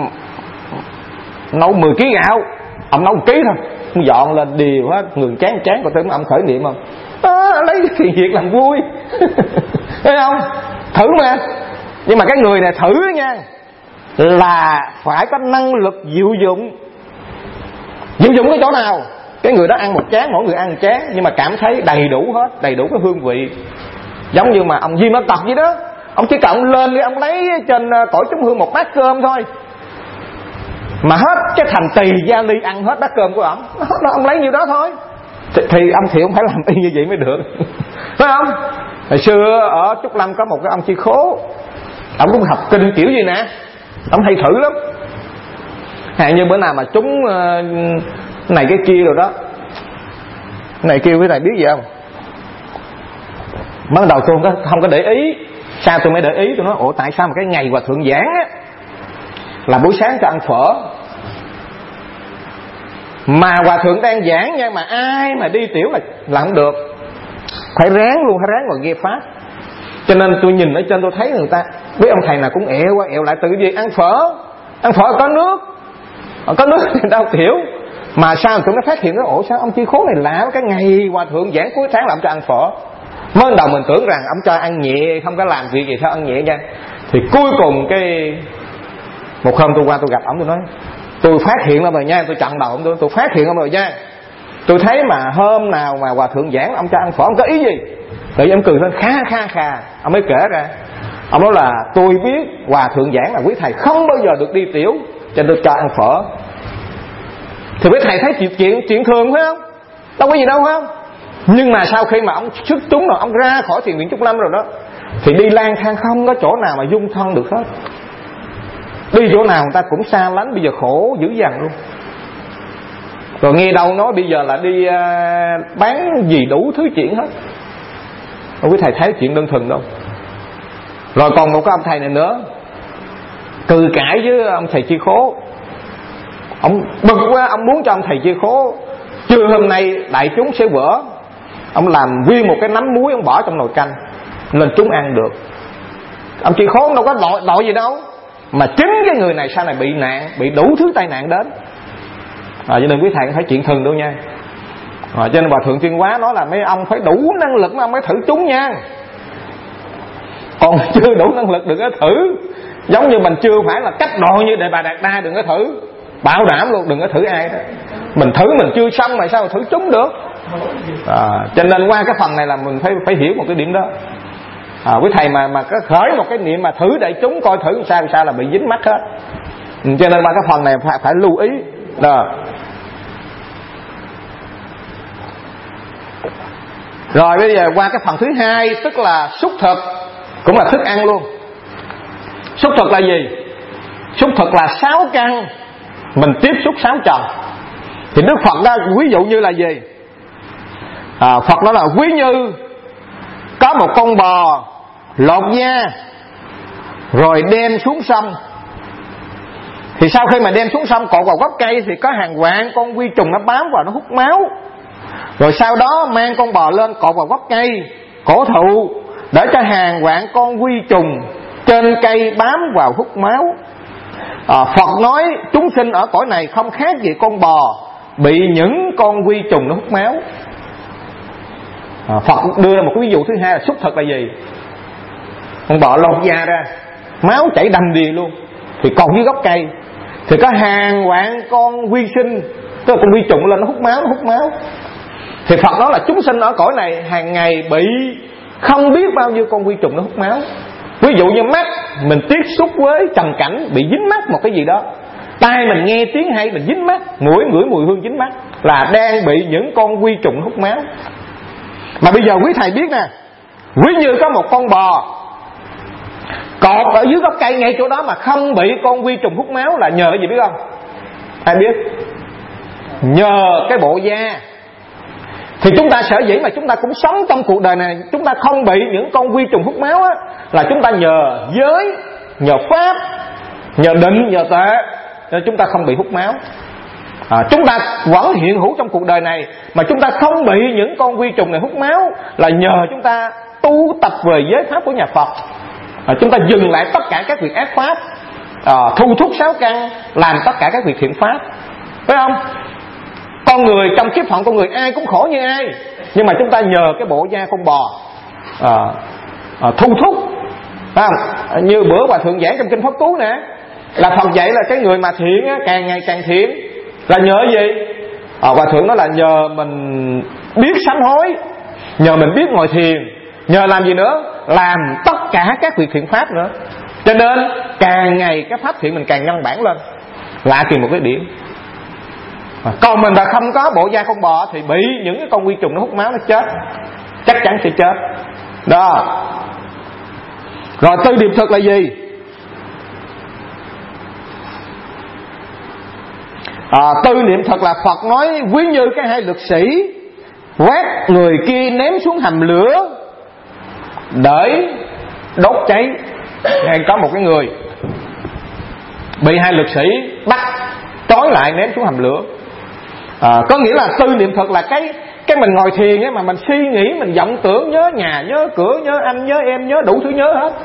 Speaker 1: nấu 10 kg gạo, ông nấu 1 kg thôi, ông dọn lên điều hết, người chán có tưởng ông khởi niệm không? Lấy cái thiền diệt làm vui. Thấy không? Thử mà. Nhưng mà cái người này thử nha, là phải có năng lực diệu dụng. Diệu dụng cái chỗ nào? Cái người đó ăn một chén, mỗi người ăn một chén, nhưng mà cảm thấy đầy đủ hết, đầy đủ cái hương vị. Giống như mà ông Di Mã Tập vậy đó, ông chỉ cần lên đi, ông lấy trên cõi chúng hương một bát cơm thôi, mà hết cái thành tỳ gia ly ăn hết bát cơm của ông lấy nhiêu đó thôi. Thì ông Thiệu ông phải làm y như vậy mới được. Phải không? Hồi xưa ở Trúc Lâm có một cái ông chi khố, ông cũng học kinh kiểu gì nè, ông hay thử lắm. Hạn như bữa nào mà chúng này cái kia rồi đó, này kêu cái này biết gì không? Ban đầu tôi không có để ý, sao tôi mới để ý, tôi nói ủa tại sao mà cái ngày Hòa Thượng giảng á, là buổi sáng cho ăn phở. Mà hòa thượng đang giảng nha, mà ai mà đi tiểu là không được, phải ráng luôn, phải ráng ngồi nghe pháp. Cho nên tôi nhìn ở trên tôi thấy người ta, biết ông thầy nào cũng ẹo quá, ẹo lại từ gì ăn phở có nước thì đau tiểu. Mà sao tụi nó phát hiện đó, ủa sao ông Chi Khố này lạ, cái ngày hòa thượng giảng cuối tháng là ông cho ăn phở. Mới đầu mình tưởng rằng ông cho ăn nhẹ, không có làm việc gì sao ăn nhẹ nha. Thì cuối cùng cái một hôm tôi qua tôi gặp ông, tôi nói tôi phát hiện ra rồi nha, tôi chặn đầu ông, tôi phát hiện ra rồi nha. Tôi thấy mà hôm nào mà hòa thượng giảng ông cho ăn phở, ông có ý gì? Tự nhiên ông cười lên kha. Ông mới kể ra, ông nói là tôi biết hòa thượng giảng là quý thầy không bao giờ được đi tiểu, cho nên tôi cho ăn phở. Thì quý thầy thấy chuyện thường phải không? Đâu có gì đâu phải không? Nhưng mà sau khi mà ông xuất chúng rồi, ông ra khỏi thiền viện Trúc Lâm rồi đó, thì đi lang thang không có chỗ nào mà dung thân được hết. Đi chỗ nào người ta cũng xa lánh, bây giờ khổ dữ dằn luôn. Rồi nghe đâu nói bây giờ là đi bán gì đủ thứ chuyện hết. Quý thầy thấy chuyện đơn thuần đâu. Rồi còn một cái ông thầy này nữa, cự cãi với ông thầy Chi Khố. Ông bực quá, ông muốn cho ông thầy Chi Khố trưa hôm nay đại chúng sẽ vỡ. Ông làm nguyên một cái nắm muối, ông bỏ trong nồi canh lên chúng ăn được. Ông Chi Khố đâu có tội gì đâu, mà chính cái người này sau này bị nạn, bị đủ thứ tai nạn đến. Cho nên quý thầy cũng phải chuyện thường đâu nha. Cho nên Hòa Thượng Tuyên Hóa nói là mấy ông phải đủ năng lực mà ông mới thử chúng nha. Còn chưa đủ năng lực đừng có thử. Giống như mình chưa phải là cách độ như Đề Bà Đạt Đa, đừng có thử. Bảo đảm luôn đừng có thử ai đó. Mình thử mình chưa xong mà sao thử chúng được. Cho nên qua cái phần này là mình phải hiểu một cái điểm đó. Quý thầy mà có khởi một cái niệm mà thử đại chúng coi thử sao là bị dính mắc hết. Cho nên qua cái phần này phải lưu ý đó. Rồi bây giờ qua cái phần thứ hai, tức là xúc thực, cũng là thức ăn luôn. Xúc thực là gì? Xúc thực là 6 căn mình tiếp xúc 6 trần. Thì Đức Phật đó ví dụ như là gì? Phật nói là ví như có một con bò lột da rồi đem xuống sông. Thì sau khi mà đem xuống sông cột vào gốc cây thì có hàng vạn con quy trùng nó bám vào nó hút máu. Rồi sau đó mang con bò lên cột vào gốc cây cổ thụ để cho hàng vạn con quy trùng trên cây bám vào hút máu. Phật nói chúng sinh ở cõi này không khác gì con bò bị những con quy trùng nó hút máu. Phật đưa ra một cái ví dụ thứ hai là xúc thực là gì? Con bò lột da ra, máu chảy đầm đìa luôn, thì còn dưới gốc cây thì có hàng vạn con vi sinh, tức là con vi trùng lên nó hút máu. Thì Phật nói là chúng sinh ở cõi này hàng ngày bị không biết bao nhiêu con vi trùng nó hút máu. Ví dụ như mắt mình tiếp xúc với trần cảnh bị dính mắt một cái gì đó, tai mình nghe tiếng hay mình dính mắt, mũi ngửi mùi hương dính mắt, là đang bị những con vi trùng hút máu. Mà bây giờ quý thầy biết nè, ví như có một con bò cọt ở dưới gốc cây ngay chỗ đó mà không bị con vi trùng hút máu là nhờ cái gì biết không? Ai biết? Nhờ cái bộ da. Thì chúng ta sở dĩ mà chúng ta cũng sống trong cuộc đời này, chúng ta không bị những con vi trùng hút máu á, là chúng ta nhờ giới, nhờ pháp, nhờ định, nhờ tuệ, nên chúng ta không bị hút máu. Chúng ta vẫn hiện hữu trong cuộc đời này mà chúng ta không bị những con vi trùng này hút máu là nhờ chúng ta tu tập về giới pháp của nhà Phật. Chúng ta dừng lại tất cả các việc ác pháp, thu thúc 6 căn, làm tất cả các việc thiện pháp, phải không? Con người trong kiếp phận con người ai cũng khổ như ai, nhưng mà chúng ta nhờ cái bộ da con bò thu thúc, phải không? Như bữa Hòa Thượng giảng trong Kinh Pháp Cú nè, là Phật dạy là cái người mà thiện á, càng ngày càng thiện là nhờ gì? Hòa Thượng nói là nhờ mình biết sám hối, nhờ mình biết ngồi thiền, nhờ làm gì nữa? Làm tất cả các việc thiện pháp nữa. Cho nên càng ngày cái pháp thiện mình càng nhân bản lên. Lạ kỳ một cái điểm. Còn mình mà không có bộ da con bò thì bị những cái con vi trùng nó hút máu nó chết, chắc chắn sẽ chết đó. Rồi tư niệm thực là gì? Tư niệm thực là Phật nói ví như cái hai lực sĩ quét người kia ném xuống hầm lửa để đốt cháy. Có một cái người bị hai lực sĩ bắt trói lại ném xuống hầm lửa. Có nghĩa là tư niệm thực là cái mình ngồi thiền ấy, mà mình suy nghĩ, mình vọng tưởng, nhớ nhà, nhớ cửa, nhớ anh, nhớ em, nhớ đủ thứ nhớ hết.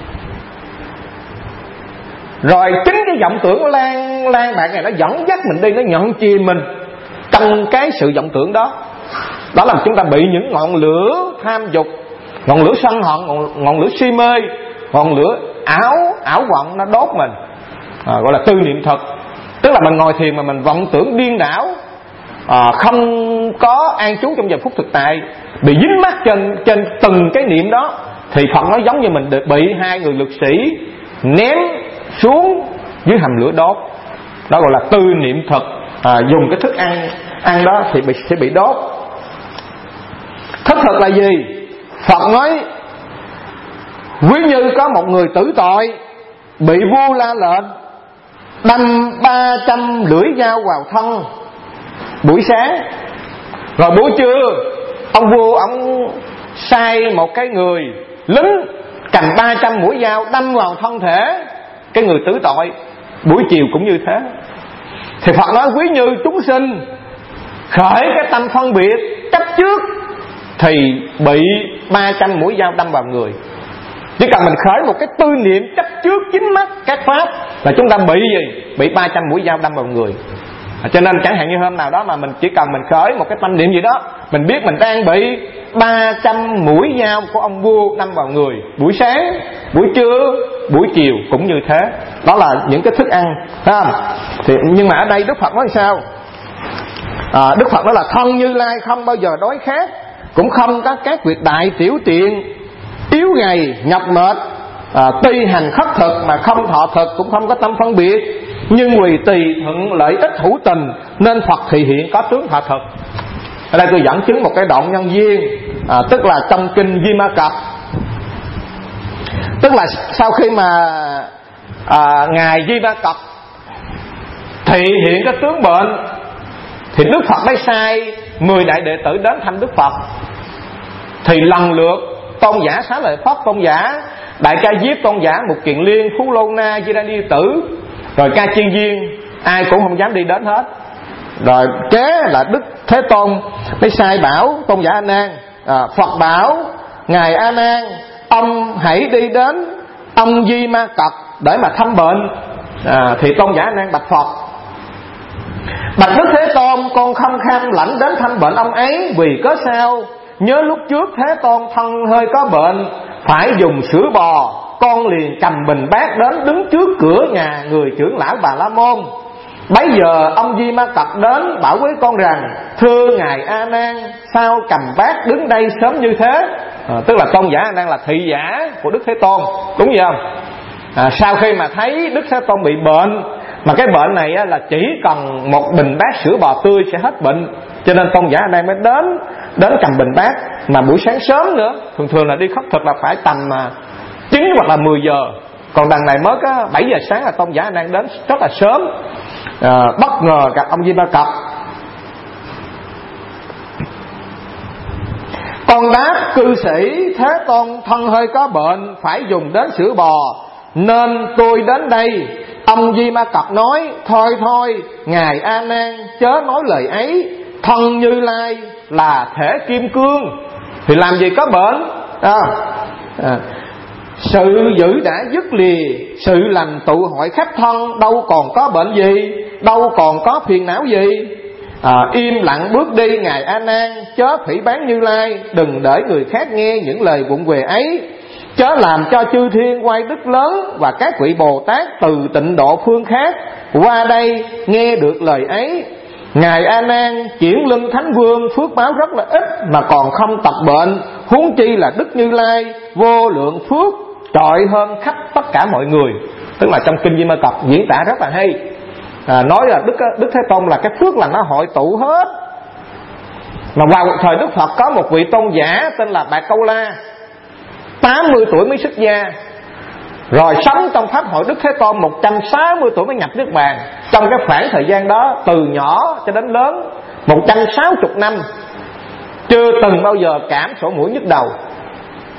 Speaker 1: Rồi chính cái vọng tưởng lan bạc này nó dẫn dắt mình đi, nó nhận chìm mình trong cái sự vọng tưởng đó. Đó là chúng ta bị những ngọn lửa tham dục, ngọn lửa sân hận, ngọn lửa si mê, ngọn lửa ảo vọng nó đốt mình. Gọi là tư niệm thực. Tức là mình ngồi thiền mà mình vọng tưởng điên đảo, không có an trú trong giờ phút thực tại, bị dính mắc trên từng cái niệm đó, thì Phật nói giống như mình bị hai người lực sĩ ném xuống dưới hầm lửa đốt. Đó gọi là tư niệm thực. Dùng cái thức ăn đó thì sẽ bị đốt. Thất thực là gì? Phật nói ví như có một người tử tội bị vua ra lệnh đâm 300 lưỡi dao vào thân buổi sáng, rồi buổi trưa ông vua ông sai một cái người lính cầm 300 mũi dao đâm vào thân thể cái người tử tội, buổi chiều cũng như thế. Thì Phật nói ví như chúng sinh khởi cái tâm phân biệt chấp trước thì bị 300 mũi dao đâm vào người. Chỉ cần mình khởi một cái tư niệm chấp trước chính mắt các pháp là chúng ta bị gì? Bị 300 mũi dao đâm vào người. Cho nên chẳng hạn như hôm nào đó mà mình chỉ cần mình khởi một cái tâm niệm gì đó, mình biết mình đang bị 300 mũi dao của ông vua đâm vào người, buổi sáng, buổi trưa, buổi chiều cũng như thế. Đó là những cái thức ăn, thấy không? Nhưng mà ở đây Đức Phật nói sao? Đức Phật nói là thân Như Lai không bao giờ đói khát, cũng không có các việc đại tiểu tiện, yếu gầy nhọc mệt, tuy hành khất thực mà không thọ thực, cũng không có tâm phân biệt, nhưng vì tùy thuận lợi ích hữu tình nên Phật thị hiện có tướng thọ thực. Ở đây tôi dẫn chứng một cái đoạn nhân duyên, tức là trong kinh Di Ma Cập. Tức là sau khi mà ngài Di Ma Cập thị hiện cái tướng bệnh, thì Đức Phật mới sai 10 đại đệ tử đến thăm Đức Phật. Thì lần lượt Tôn giả Xá Lợi Phất, Tôn giả Đại Ca Diếp, Tôn giả Mục Kiền Liên, Phú Lô Na, Di Đà Ni Tử, rồi Ca Chiên Viên, ai cũng không dám đi đến hết. Rồi kế là Đức Thế Tôn mới sai bảo Tôn giả A Nan, Phật bảo ngài A Nan, ông hãy đi đến ông Di Ma Cập để mà thăm bệnh. Thì Tôn giả A Nan bạch Phật: bạch Đức Thế Tôn, con không kham lãnh đến thăm bệnh ông ấy, vì có sao? Nhớ lúc trước Thế Tôn thân hơi có bệnh, phải dùng sữa bò, con liền cầm bình bát đến đứng trước cửa nhà người trưởng lão Bà La Môn. Bấy giờ ông Di Ma Cập đến bảo với con rằng: thưa ngài A Nan, sao cầm bát đứng đây sớm như thế? Tức là Tôn giả A Nan là thị giả của Đức Thế Tôn, đúng vậy không? Sau khi mà thấy Đức Thế Tôn bị bệnh, mà cái bệnh này là chỉ cần một bình bát sữa bò tươi sẽ hết bệnh, cho nên Tôn giả A Nan mới đến cầm bình bát. Mà buổi sáng sớm nữa, thường là đi khất thực là phải tầm 9 hoặc là 10 giờ, còn đằng này mới có 7 giờ sáng là Tôn giả A Nan đến rất là sớm. Bất ngờ gặp ông Di Ma Cập. Con đáp: cư sĩ, Thế Tôn thân hơi có bệnh, phải dùng đến sữa bò, nên tôi đến đây. Ông Di Ma Cập nói: thôi ngài A Nan chớ nói lời ấy, thân Như Lai là thể kim cương thì làm gì có bệnh. Sự dữ đã dứt lìa, sự lành tụ hội khắp thân, đâu còn có bệnh gì, đâu còn có phiền não gì. Im lặng bước đi ngài A Nan, chớ phỉ báng Như Lai, đừng để người khác nghe những lời vụng về ấy. Chớ làm cho chư thiên quay đức lớn và các vị Bồ Tát từ tịnh độ phương khác qua đây nghe được lời ấy. Ngài A Nan chuyển lưng Thánh Vương, phước báo rất là ít mà còn không tập bệnh, huống chi là Đức Như Lai vô lượng phước trội hơn khắp tất cả mọi người. Tức là trong kinh Di Ma Cập diễn tả rất là hay. Nói là Đức Thế Tôn là cái phước là nó hội tụ hết. Mà vào thời Đức Phật có một vị tôn giả tên là Bạc Câu La, 80 tuổi mới xuất gia, rồi sống trong pháp hội Đức Thế Tôn 160 tuổi mới nhập Niết Bàn. Trong cái khoảng thời gian đó, từ nhỏ cho đến lớn 160 năm, chưa từng bao giờ cảm sổ mũi nhức đầu.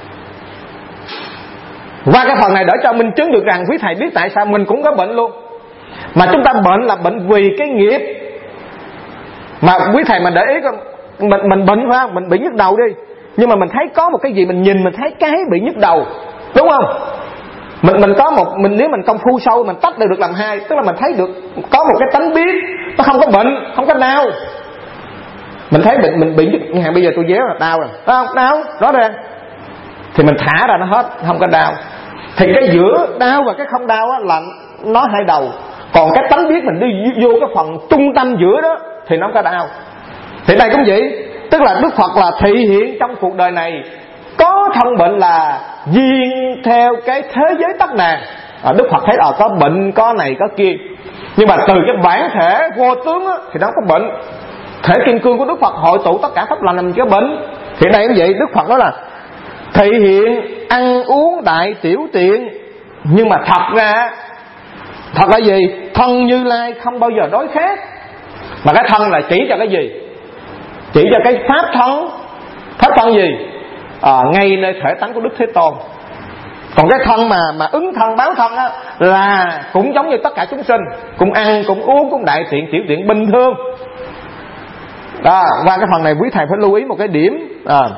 Speaker 1: Qua cái phần này để cho minh chứng được rằng quý thầy biết tại sao mình cũng có bệnh luôn. Mà chúng ta bệnh là bệnh vì cái nghiệp. Mà quý thầy mình để ý coi, mình bệnh phải không? Mình bị nhức đầu đi, nhưng mà mình thấy có một cái gì mình nhìn mình thấy cái bị nhức đầu, đúng không? Mình có một nếu mình công phu sâu mình tách được làm hai, tức là mình thấy được có một cái tánh biết nó không có bệnh, không có đau. Mình thấy mình bị nhức hàng bây giờ tôi déo là đau rồi, phải không? Đau rõ ràng thì mình thả ra nó hết, không có đau. Thì cái giữa đau và cái không đau á là nó hai đầu. Còn cái tánh biết mình đi vô cái phần trung tâm giữa đó thì nó không có đau. Thì đây cũng vậy, tức là Đức Phật là thị hiện trong cuộc đời này có thân bệnh là duyên theo cái thế giới tắc đàn. Đức Phật thấy có bệnh, có này có kia, nhưng mà từ cái bản thể vô tướng á, thì nó có bệnh. Thể kim cương của Đức Phật hội tụ tất cả pháp lành làm cái bệnh. Thì đây cũng vậy, Đức Phật nói là thị hiện ăn uống đại tiểu tiện, nhưng mà thật là gì? Thân Như Lai không bao giờ đối khác. Mà cái thân là chỉ cho cái gì? Chỉ cho cái pháp thân. Pháp thân gì? Ngay nơi thể tánh của Đức Thế Tôn. Còn cái thân mà ứng thân báo thân á, là cũng giống như tất cả chúng sinh, cũng ăn, cũng uống, cũng đại tiện tiểu tiện bình thường. Đó, qua cái phần này quý thầy phải lưu ý một cái điểm.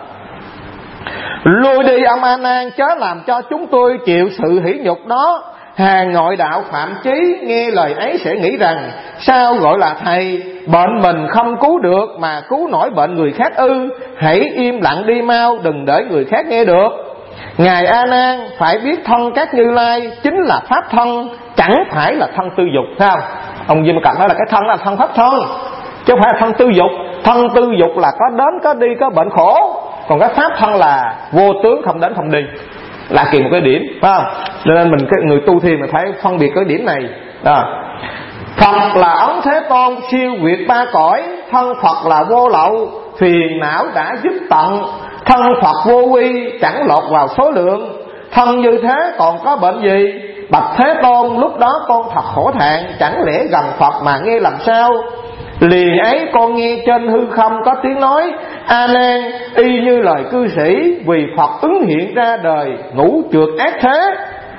Speaker 1: Lui đi ông A Nan, chớ làm cho chúng tôi chịu sự hỉ nhục đó. Hàng ngoại đạo phạm chí nghe lời ấy sẽ nghĩ rằng sao gọi là thầy, bệnh mình không cứu được mà cứu nổi bệnh người khác ư? Hãy im lặng đi mau, đừng để người khác nghe được. Ngài A Nan phải biết thân các Như Lai chính là pháp thân, chẳng phải là thân tư dục. Thấy không? Ông Di Ma Cật nói là cái thân là thân pháp thân, chứ không phải là thân tư dục. Thân tư dục là có đến có đi, có bệnh khổ. Còn cái pháp thân là vô tướng, không đến không đi. Là kỳ một cái điểm, phải không? Nên mình cái người tu thiền mà phải phân biệt cái điểm này. Phật là Ấn Thế Tôn siêu việt ba cõi. Thân Phật là vô lậu, phiền não đã dứt tận. Thân Phật vô quy, chẳng lọt vào số lượng. Thân như thế còn có bệnh gì? Bạch Thế Tôn, lúc đó con thật khổ thẹn. Chẳng lẽ gần Phật mà nghe làm sao? Liền ấy con nghe trên hư không có tiếng nói: A Nan, y như lời cư sĩ, vì Phật ứng hiện ra đời, ngũ trượt ác thế,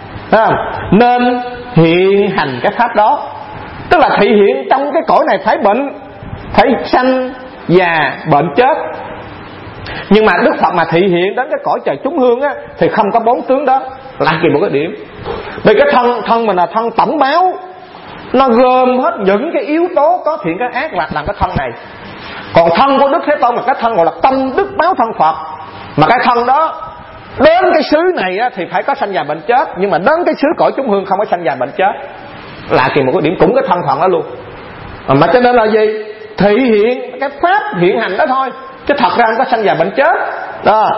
Speaker 1: nên hiện hành cái pháp đó. Tức là thị hiện trong cái cõi này phải bệnh, phải sanh già bệnh chết. Nhưng mà Đức Phật mà thị hiện đến cái cõi trời chúng hương á, thì không có bốn tướng đó. Là kỳ một cái điểm. Vì cái thân mình là thân tổng báo, nó gồm hết những cái yếu tố có thiện có ác làm cái thân này. Còn thân của Đức Thế Tôn là cái thân gọi là tâm đức báo thân Phật. Mà cái thân đó đến cái xứ này á, thì phải có sanh già bệnh chết. Nhưng mà đến cái xứ cõi chúng hương không có sanh già bệnh chết. Là kỳ một cái điểm, cũng cái thân phận đó luôn. Mà cho nên là gì? Thị hiện cái pháp hiện hành đó thôi, chứ thật ra không có sanh già bệnh chết đó.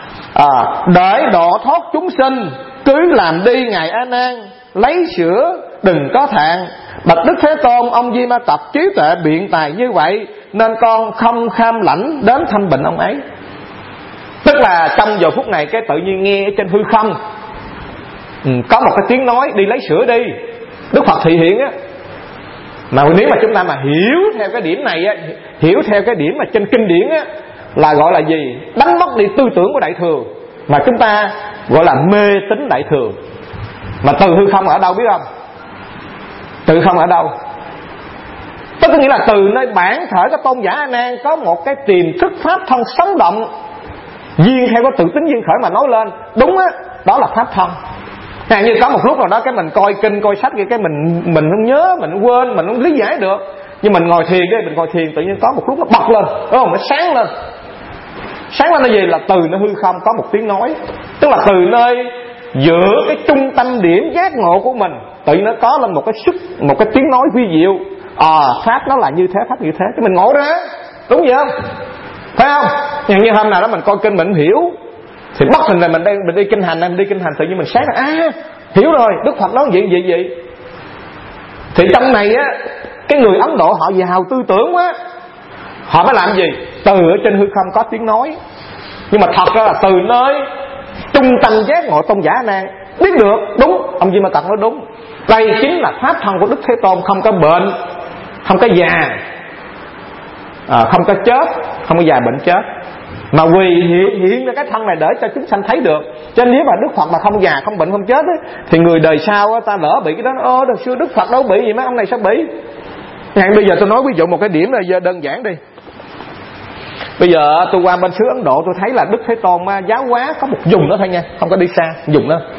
Speaker 1: Để độ thoát chúng sinh, cứ làm đi Ngài A Nan, lấy sữa đừng có thẹn. Bạch Đức Thế Tôn, ông Di Ma Tập trí tuệ biện tài như vậy, nên con không kham lãnh đến thăm bệnh ông ấy. Tức là trong giờ phút này cái tự nhiên nghe trên hư không có một cái tiếng nói: đi lấy sữa đi. Đức Phật thị hiện á. Mà nếu mà chúng ta mà hiểu theo cái điểm này á, hiểu theo cái điểm mà trên kinh điển á, là gọi là gì? Đánh mất đi tư tưởng của Đại Thừa, mà chúng ta gọi là mê tín Đại Thừa. Mà từ hư không ở đâu biết không? Từ không ở đâu? Tức nghĩa là từ nơi bản thể cái tôn giả A Nan có một cái tiềm thức pháp thân sống động, duyên theo cái tự tính duyên khởi mà nói lên. Đúng á, đó là pháp thân. Như có một lúc nào đó cái mình coi kinh coi sách cái mình không nhớ, mình không quên, mình không lý giải được. Nhưng mình ngồi thiền cái mình ngồi thiền tự nhiên có một lúc nó bật lên, đúng không? Nó sáng lên. Sáng lên là gì? Là từ nơi hư không có một tiếng nói. Tức là từ nơi giữa cái trung tâm điểm giác ngộ của mình tự nhiên nó có lên một cái tiếng nói vi diệu. Pháp nó là như thế, pháp như thế, cái mình ngộ ra. Đúng vậy không? Phải không? Như hôm nào đó mình coi kinh mình hiểu, thì bắt mình là mình đi kinh hành, tự nhiên mình sáng là hiểu rồi, Đức Phật nói vậy. Thì trong này á, cái người Ấn Độ họ giàu tư tưởng quá, họ mới làm gì? Từ ở trên hư không có tiếng nói. Nhưng mà thật ra là từ nơi trung tâm giác ngộ tôn giả A Nan biết được. Đúng, ông Di Ma Cật nói đúng. Đây chính là pháp thân của Đức Thế Tôn, không có bệnh, không có già, không có chết, không có già bệnh chết. Mà vì hiện ra cái thân này để cho chúng sanh thấy được. Cho nên nếu mà Đức Phật mà không già, không bệnh, không chết ấy, thì người đời sau á, ta lỡ bị cái đó, đợt xưa Đức Phật đâu bị gì mấy ông này sao bị. Ngay bây giờ tôi nói ví dụ một cái điểm là đơn giản đi. Bây giờ tôi qua bên xứ Ấn Độ, tôi thấy là Đức Thế Tôn giáo hóa có một vùng đó thôi nha, không có đi xa, vùng đó.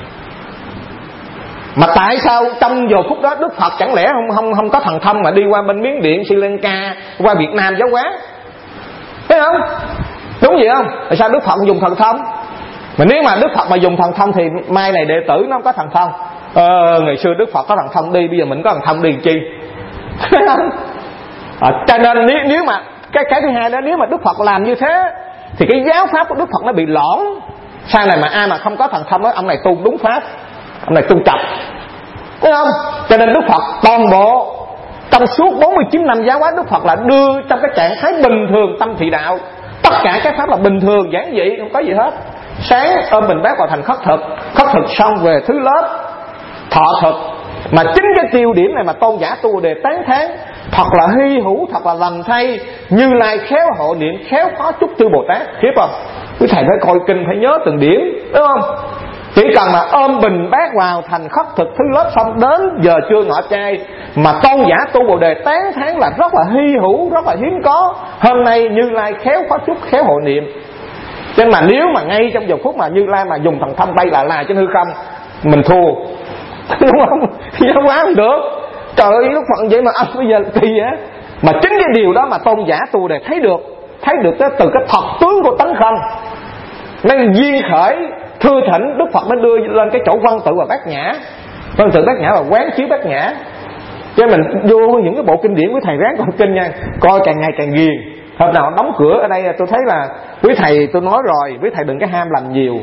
Speaker 1: Mà tại sao trong giờ phút đó Đức Phật chẳng lẽ không có thần thông mà đi qua bên Miến Điện, Sri Lanka, qua Việt Nam giáo hóa? Thấy không? Đúng vậy không? Tại sao Đức Phật dùng thần thông? Mà nếu mà Đức Phật mà dùng thần thông thì mai này đệ tử nó không có thần thông. Ngày xưa Đức Phật có thần thông đi, bây giờ mình có thần thông đi chi? Thấy không? Cho nên nếu mà cái thứ hai đó, nếu mà Đức Phật làm như thế thì cái giáo pháp của Đức Phật nó bị lõn. Sau này mà ai mà không có thần thông đó, ông này tu đúng pháp, ông này tu chập, thấy không? Cho nên Đức Phật toàn bộ trong suốt 49 năm giáo hóa, Đức Phật là đưa trong cái trạng thái bình thường tâm thị đạo. Tất cả các pháp là bình thường, giản dị, không có gì hết. Sáng ôm bình bát vào thành khất thực xong về thứ lớp thọ thực. Mà chính cái tiêu điểm này mà tôn giả Tu Bồ Đề tán thán, thật là hy hữu, thật là lành thay. Như Lai khéo hộ niệm, khéo phó chúc chư Bồ Tát. Khiếp không? Quý thầy phải coi kinh, phải nhớ từng điểm, đúng không? Chỉ cần mà ôm bình bát vào thành khất thực thứ lớp xong, đến giờ trưa ngọ trai mà tôn giả Tu Bồ Đề tán thán là rất là hy hữu, rất là hiếm có. Hôm nay Như Lai khéo phó chúc, khéo hộ niệm. Cho nên mà nếu mà ngay trong giờ phút mà Như Lai mà dùng thần thông bay là trên hư không, mình thua, đúng không? Giáo hóa không được. Trời ơi, Đức Phật vậy mà ông bây giờ kỳ vậy. Mà chính cái điều đó mà tôn giả Tu Bồ Đề thấy được từ cái thật tướng của tánh không, nên duyên khởi thưa thỉnh. Đức Phật mới đưa lên cái chỗ văn tự và bát nhã. Văn tự bát nhã là quán chiếu bát nhã. Cho mình vô những cái bộ kinh điển, quý thầy ráng coi kinh nha, coi càng ngày càng ghiền. Hôm nào đóng cửa ở đây tôi thấy là quý thầy, tôi nói rồi, quý thầy đừng có ham làm nhiều.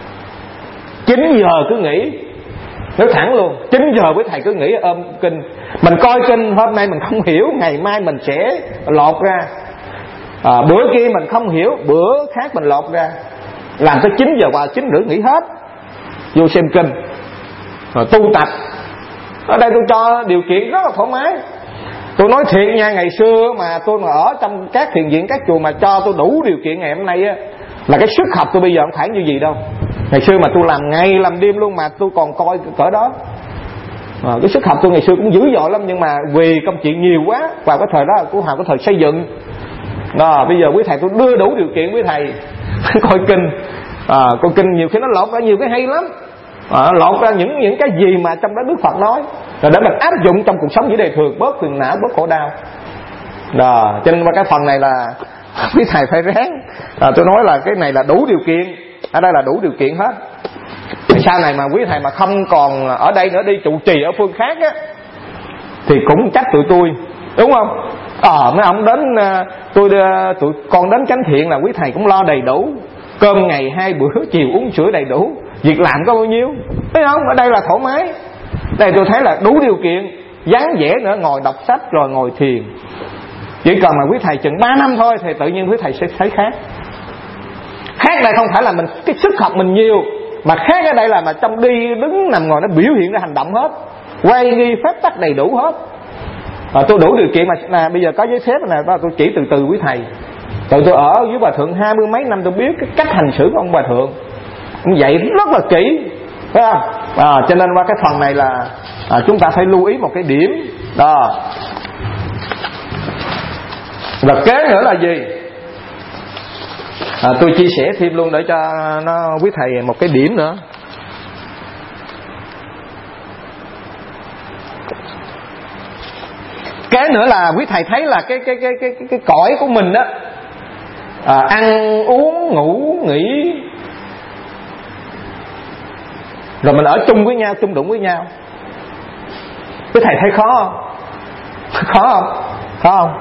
Speaker 1: 9 giờ cứ nghỉ, nói thẳng luôn, 9 giờ quý thầy cứ nghỉ ôm kinh. Mình coi kinh hôm nay mình không hiểu, ngày mai mình sẽ lột ra. Bữa kia mình không hiểu, bữa khác mình lột ra. Làm tới 9 giờ qua 9 rưỡi nghỉ hết, vô xem kinh rồi tu tập. Ở đây tôi cho điều kiện rất là thoải mái. Tôi nói thiệt nha, ngày xưa mà tôi mà ở trong các thiền viện, các chùa mà cho tôi đủ điều kiện ngày hôm nay á, là cái sức học tôi bây giờ không phải như gì đâu. Ngày xưa mà tôi làm ngày làm đêm luôn mà tôi còn coi cỡ đó. Cái sức học tôi ngày xưa cũng dữ dội lắm, nhưng mà vì công chuyện nhiều quá, vào cái thời đó của Hào cái thời xây dựng. Bây giờ quý thầy tôi đưa đủ điều kiện quý thầy coi kinh. Coi kinh nhiều khi nó lọt ra nhiều cái hay lắm. Lọt ra những cái gì mà trong đó Đức Phật nói, rồi để mình áp dụng trong cuộc sống giữa đời thường, bớt phiền não, bớt khổ đau. Cho nên qua cái phần này là quý thầy phải ráng. Tôi nói là cái này là đủ điều kiện, ở đây là đủ điều kiện hết. Sau này mà quý thầy mà không còn ở đây nữa, đi trụ trì ở phương khác á, thì cũng trách tụi tôi, đúng không? Mấy ông đến, tụi con đến chánh thiện là quý thầy cũng lo đầy đủ, cơm ngày 2 bữa, chiều uống sữa đầy đủ, việc làm có bao nhiêu, thấy không? Ở đây là thoải mái. Đây tôi thấy là đủ điều kiện, dáng vẻ nữa, ngồi đọc sách rồi ngồi thiền. Chỉ cần mà quý thầy chừng 3 năm thôi thì tự nhiên quý thầy sẽ thấy khác. Khác đây không phải là mình cái sức học mình nhiều, mà khác ở đây là mà trong đi đứng nằm ngồi nó biểu hiện ra hành động hết, quay nghi phép tắc đầy đủ hết. Tôi đủ điều kiện mà bây giờ có giấy phép này, tôi chỉ từ quý thầy. Tôi ở với bà thượng 20 mấy năm, tôi biết cái cách hành xử của ông bà thượng, ông dạy rất là kỹ, phải không? Cho nên qua cái phần này là chúng ta phải lưu ý một cái điểm đó. Và kế nữa là gì? Tôi chia sẻ thêm luôn để cho nó quý thầy một cái điểm nữa. Cái nữa là quý thầy thấy là cái cõi của mình đó, ăn uống ngủ nghỉ, rồi mình ở chung với nhau, chung đụng với nhau. Quý thầy thấy khó không? Khó không? Khó không?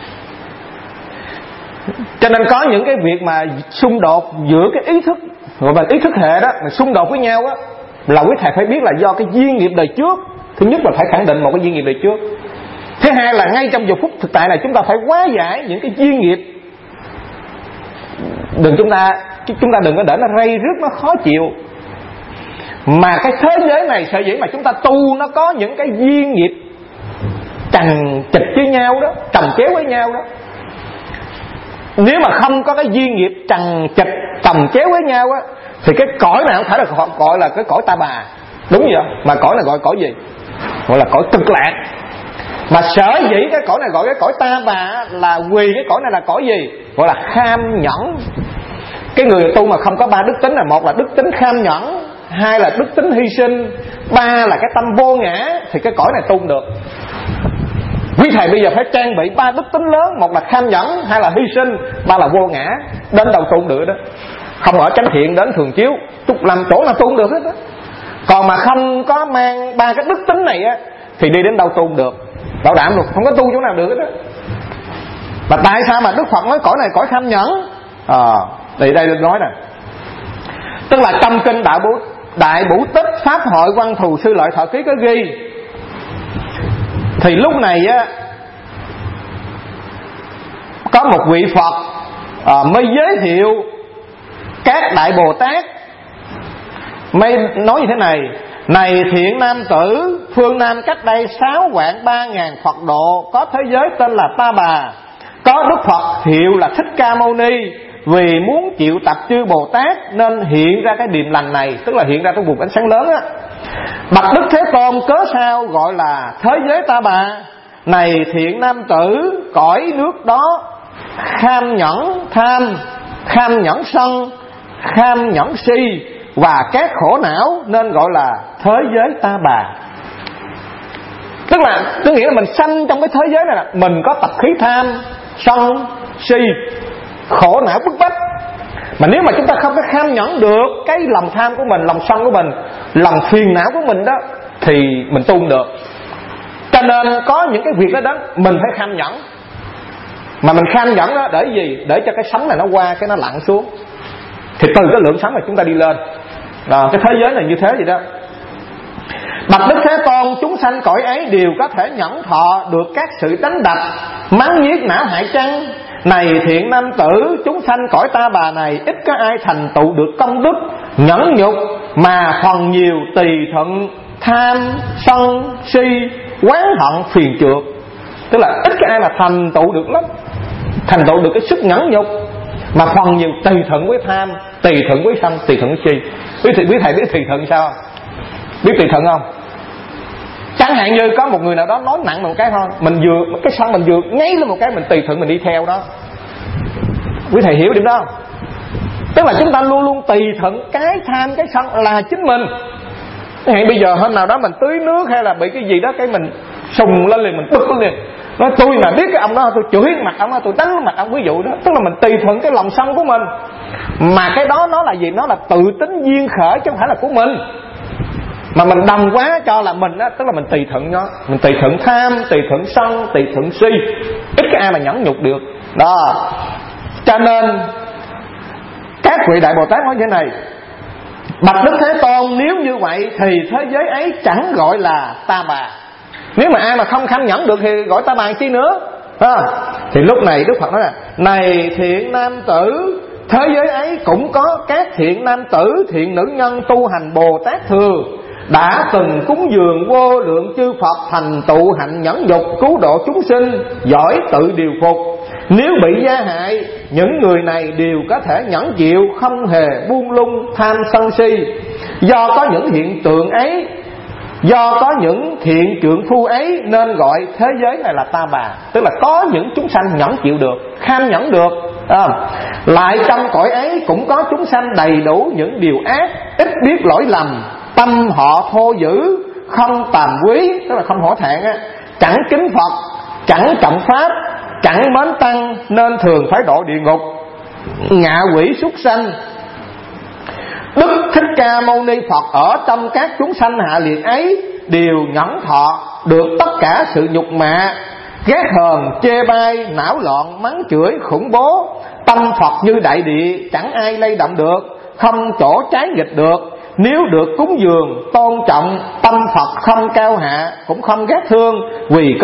Speaker 1: Cho nên có những cái việc mà xung đột giữa cái ý thức, gọi là ý thức hệ đó, mà xung đột với nhau á, là quý thầy phải biết là do cái duyên nghiệp đời trước. Thứ nhất là phải khẳng định một cái duyên nghiệp đời trước. Thứ hai là ngay trong giờ phút thực tại này chúng ta phải hóa giải những cái duyên nghiệp. Chúng ta đừng có để nó rây rứt, nó khó chịu. Mà cái thế giới này sở dĩ mà chúng ta tu nó có những cái duyên nghiệp chằng chịch với nhau đó, chồng chéo với nhau đó. Nếu mà không có cái duyên nghiệp chằng chịt chồng chéo với nhau á, thì cái cõi này không phải là gọi là cái cõi ta bà, đúng vậy. Mà cõi này gọi cõi gì? Gọi là cõi cực lạc. Mà sở dĩ cái cõi này gọi cái cõi ta bà là vì cái cõi này là cõi gì? Gọi là kham nhẫn. Cái người tu mà không có ba đức tính là: một là đức tính kham nhẫn, hai là đức tính hy sinh, ba là cái tâm vô ngã, thì cái cõi này tu được. Quý thầy bây giờ phải trang bị ba đức tính lớn: một là kham nhẫn, hai là hy sinh, ba là vô ngã. Đến đâu tu được đó. Không ở chánh thiện đến thường chiếu, chúc làm chỗ nào tu được hết đó. Còn mà không có mang ba cái đức tính này á, thì đi đến đâu tu được, bảo đảm luôn, không có tu chỗ nào được hết đó. Mà tại sao mà Đức Phật nói cõi này cõi kham nhẫn? Thì đây được nói nè, tức là trong kinh Đại Bủ Tích Pháp Hội Văn Thù Sư Lợi Thọ Ký có ghi. Thì lúc này á, có một vị Phật mới giới thiệu các Đại Bồ Tát, mới nói như thế này: này thiện nam tử, phương Nam cách đây 6 vạn 3.000 Phật độ có thế giới tên là Ta Bà, có Đức Phật hiệu là Thích Ca Mâu Ni. Vì muốn chịu tập chư Bồ Tát nên hiện ra cái điềm lành này, tức là hiện ra trong vùng ánh sáng lớn á. Bạch Đức Thế Tôn cớ sao gọi là thế giới Ta Bà? Này thiện nam tử, cõi nước đó kham nhẫn tham, kham nhẫn sân, kham nhẫn si và các khổ não, nên gọi là thế giới Ta Bà. Tức là tôi nghĩ là mình sanh trong cái thế giới này là mình có tập khí tham, sân, si, khổ não bức bách. Mà nếu mà chúng ta không có kham nhẫn được cái lòng tham của mình, lòng sân của mình, lòng phiền não của mình đó, thì mình tu không được. Cho nên có những cái việc đó đó mình phải kham nhẫn. Mà mình kham nhẫn đó để gì? Để cho cái sóng này nó qua, cái nó lặn xuống, thì từ cái lượng sóng này chúng ta đi lên. Cái thế giới này như thế vậy đó. Bạch Đức Thế Tôn, chúng sanh cõi ấy đều có thể nhẫn thọ được các sự đánh đập, mắng nhiếc, não hại chăng? Này thiện nam tử, chúng sanh cõi Ta Bà này ít có ai thành tựu được công đức nhẫn nhục, mà phần nhiều tùy thuận tham, sân, si, oán hận, phiền trượt. Tức là ít có ai mà thành tựu được lắm, thành tựu được cái sức nhẫn nhục, mà phần nhiều tùy thuận với tham, tùy thuận với sân, tùy thuận với si. Quý thầy biết tùy thuận sao không? Biết tùy thuận không? Chẳng hạn như có một người nào đó nói nặng một cái thôi, mình vừa cái sân mình vừa ngáy lên một cái, mình tùy thuận mình đi theo đó. Quý thầy hiểu điểm đó không? Tức là chúng ta luôn luôn tùy thuận cái tham, cái sân là chính mình. Hiện bây giờ hôm nào đó mình tưới nước hay là bị cái gì đó, cái mình sùng lên liền, mình bực lên liền, nói tôi mà biết cái ông đó tôi chửi mặt ông đó, tôi đánh mặt ông, ví dụ đó. Tức là mình tùy thuận cái lòng sân của mình. Mà cái đó nó là gì? Nó là tự tính duyên khởi chứ không phải là của mình. Mà mình đồng quá cho là mình á, tức là mình tùy thuận nó, mình tùy thuận tham, tùy thuận sân, tùy thuận si, ít cái ai mà nhẫn nhục được đó. Cho nên các vị Đại Bồ Tát nói như thế này: Bạch Đức Thế Tôn, nếu như vậy thì thế giới ấy chẳng gọi là Ta Bà. Nếu mà ai mà không kham nhẫn được thì gọi Ta Bà chi nữa. Thì lúc này Đức Phật nói là: này thiện nam tử, thế giới ấy cũng có các thiện nam tử, thiện nữ nhân tu hành Bồ Tát thừa, đã từng cúng dường vô lượng chư Phật, thành tựu hạnh nhẫn nhục, cứu độ chúng sinh, giỏi tự điều phục. Nếu bị gia hại, những người này đều có thể nhẫn chịu, không hề buông lung tham sân si. Do có những hiện tượng ấy, do có những thiện trượng phu ấy, nên gọi thế giới này là Ta Bà. Tức là có những chúng sanh nhẫn chịu được, kham nhẫn được. Lại trong cõi ấy cũng có chúng sanh đầy đủ những điều ác, ít biết lỗi lầm, tâm họ thô dữ, không tàm quý, tức là không hổ thẹn á, chẳng kính Phật, chẳng trọng pháp, chẳng mến tăng, nên thường phải độ địa ngục, ngạ quỷ súc sanh. Đức Thích Ca Mâu Ni Phật ở trong các chúng sanh hạ liệt ấy đều nhẫn thọ được tất cả sự nhục mạ, ghét hờn, chê bai, não loạn, mắng chửi, khủng bố. Tâm Phật như đại địa, chẳng ai lay động được, không chỗ trái nghịch được. Nếu được cúng dường, tôn trọng, tâm Phật không cao hạ, cũng không ghét thương. Vì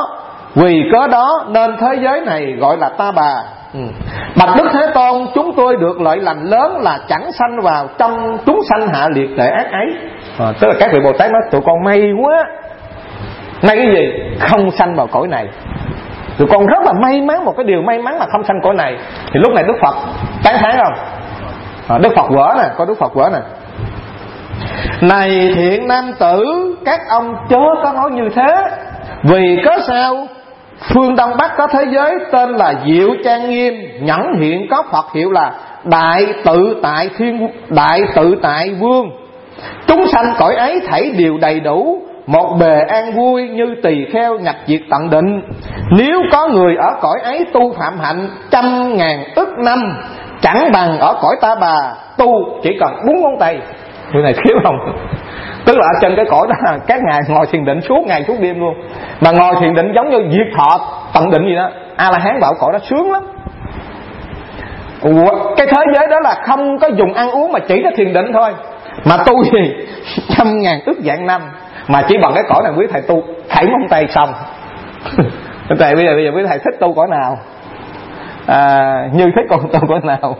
Speaker 1: cớ đó nên thế giới này gọi là Ta Bà. Bạch Đức Thế Tôn, chúng tôi được lợi lành lớn là chẳng sanh vào trong chúng sanh hạ liệt tệ ác ấy. Tức là các vị Bồ Tát nói tụi con may quá. May cái gì? Không sanh vào cõi này. Tụi con rất là may mắn, một cái điều may mắn là không sanh cõi này. Thì lúc này Đức Phật tán thán không? Đức Phật vỡ nè, có Đức Phật vỡ nè: này thiện nam tử, các ông chớ có nói như thế. Vì cớ sao? Phương Đông Bắc có thế giới tên là Diệu Trang Nghiêm, nhẫn hiện có Phật hiệu là Đại Tự Tại Vương. Chúng sanh cõi ấy thảy đều đầy đủ, một bề an vui như tỳ kheo nhập diệt tận định. Nếu có người ở cõi ấy tu phạm hạnh 100.000 ức năm, chẳng bằng ở cõi Ta Bà tu chỉ cần 4 ngón tay. Người này khiếp không? Tức là ở trên cái cõi đó các ngài ngồi thiền định suốt ngày suốt đêm luôn. Mà ngồi thiền định giống như diệt thọ tận định gì đó. A-la-hán bảo cõi đó sướng lắm. Cái thế giới đó là không có dùng ăn uống mà chỉ là thiền định thôi. Mà tu gì 100.000 ức vạn năm. Mà chỉ bằng cái cõi này quý thầy tu thảy móng tay xong. Thầy bây giờ quý thầy thích tu cõi nào? Như thích con tu cõi nào?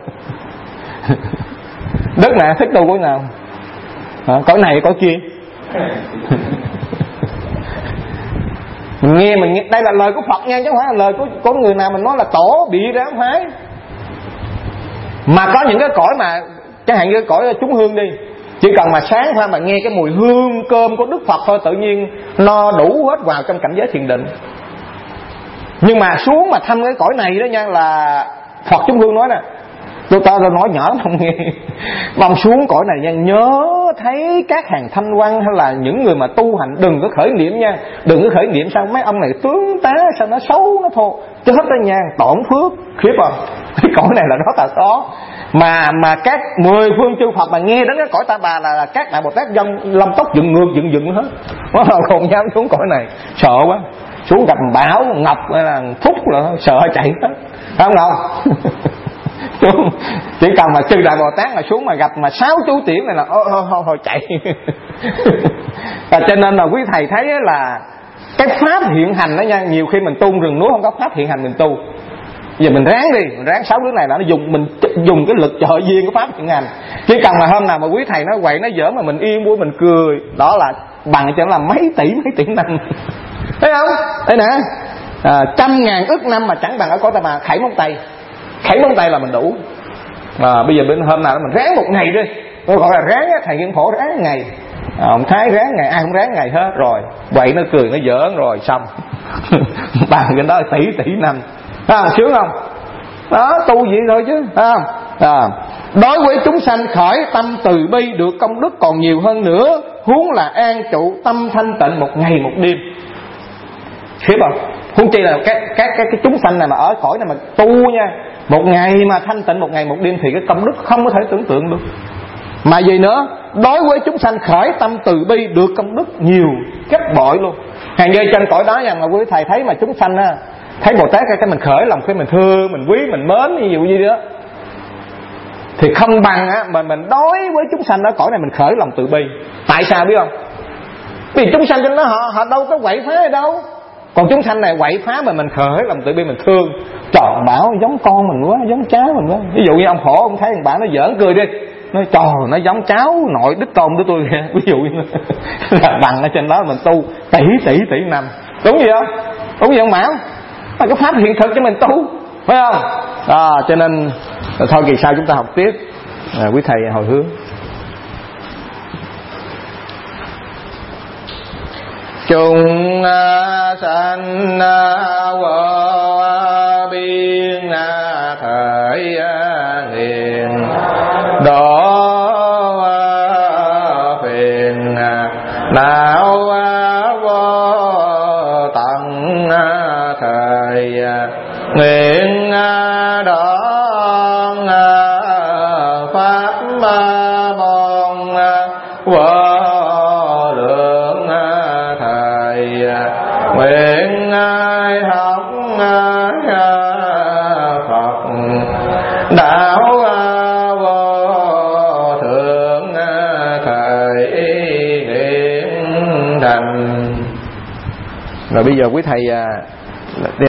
Speaker 1: Đức nè thích tu cõi nào? Cõi này cõi kia? mình nghe đây là lời của Phật nha, chứ không phải là lời của người nào mình nói là tổ bị ra không phải. Mà có những cái cõi mà chẳng hạn như cái cõi chúng hương đi, chỉ cần mà sáng thôi mà nghe cái mùi hương cơm của Đức Phật thôi, tự nhiên no đủ hết vào trong cảnh giới thiền định. Nhưng mà xuống mà thăm cái cõi này đó nha, là Phật chúng hương nói nè, tôi nói nhỏ không nghe, mong xuống cõi này nha, nhớ thấy các hàng thanh văn hay là những người mà tu hành đừng có khởi niệm nha, đừng có khởi niệm sao mấy ông này tướng tá, sao nó xấu nó thô chứ hết đó nha, tổn phước khiếp không. Cái cõi này là rất là có. Mà các 10 phương chư Phật mà nghe đến cái cõi Ta Bà là các đại Bồ Tát dân lâm tóc dựng ngược dựng hết. Nó không dám xuống cõi này, sợ quá. Xuống gặp Bảo, Ngọc hay là Phúc là sợ chạy hết. Phải không đâu? Chỉ cần mà chư đại Bồ Tát mà xuống mà gặp mà 6 chú tiểu này là thôi chạy. Và cho nên là quý thầy thấy là cái pháp hiện hành đó nha, nhiều khi mình tu rừng núi không có pháp hiện hành mình tu. Giờ mình ráng đi, mình ráng 6 đứa này là nó mình dùng cái lực trợ duyên của pháp hiện hành. Chỉ cần mà hôm nào mà quý thầy nó quậy nó dở mà mình yên vui mình cười, đó là bằng cho nó là mấy tỷ năm. Thấy không? Đây nè, 100.000 ức năm mà chẳng bằng ở cõi Ta Bà khảy móng tay là mình đủ. Bây giờ bên hôm nào mình ráng một ngày đi, tôi gọi là ráng á, thầy Nguyên Phổ ráng một ngày, ông Thái ráng ngày, ai cũng ráng ngày hết rồi, vậy nó cười nó giỡn rồi xong. Bằng cái đó tỷ năm, sướng không? Đó, tu vậy thôi chứ, phải không? Đối với chúng sanh khởi tâm từ bi được công đức còn nhiều hơn nữa, huống là an trụ tâm thanh tịnh một ngày một đêm. Khiếp không? Huống chi là các chúng sanh này mà ở cõi này mà tu nha, một ngày mà thanh tịnh một ngày một đêm thì cái công đức không có thể tưởng tượng được. Mà gì nữa? Đối với chúng sanh khởi tâm từ bi được công đức nhiều gấp bội luôn. Hàng như trên cõi đó nha, mà quý thầy thấy mà chúng sanh á, thấy Bồ Tát cái mình khởi lòng, cái mình thương, mình quý, mình mến ví dụ như đó, thì không bằng á mà mình đối với chúng sanh đó cõi này mình khởi lòng từ bi. Tại sao biết không? Vì chúng sanh trên đó họ đâu có quậy phá gì đâu. Còn chúng sanh này quậy phá mà mình khởi lòng từ bi, mình thương. Trời, bảo giống con mình quá, giống cháu mình quá. Ví dụ như ông khổ, ông thấy thằng bạn nó giỡn cười đi, nói trời, nó giống cháu nội đích tôn của tôi kìa. Ví dụ như là bằng ở trên đó mình tu tỷ năm. Đúng gì không? Đúng gì không Mão? Là cái pháp hiện thực cho mình tu, phải không? Cho nên thôi kỳ sau chúng ta học tiếp. Quý thầy hồi hướng. Chúng sanh vô biên thời nghiền độ phiền não vô tận thời nguyện đón pháp môn vô lượng thời nguyện học Phật đạo vô thượng thời nguyện thành. Rồi bây giờ quý thầy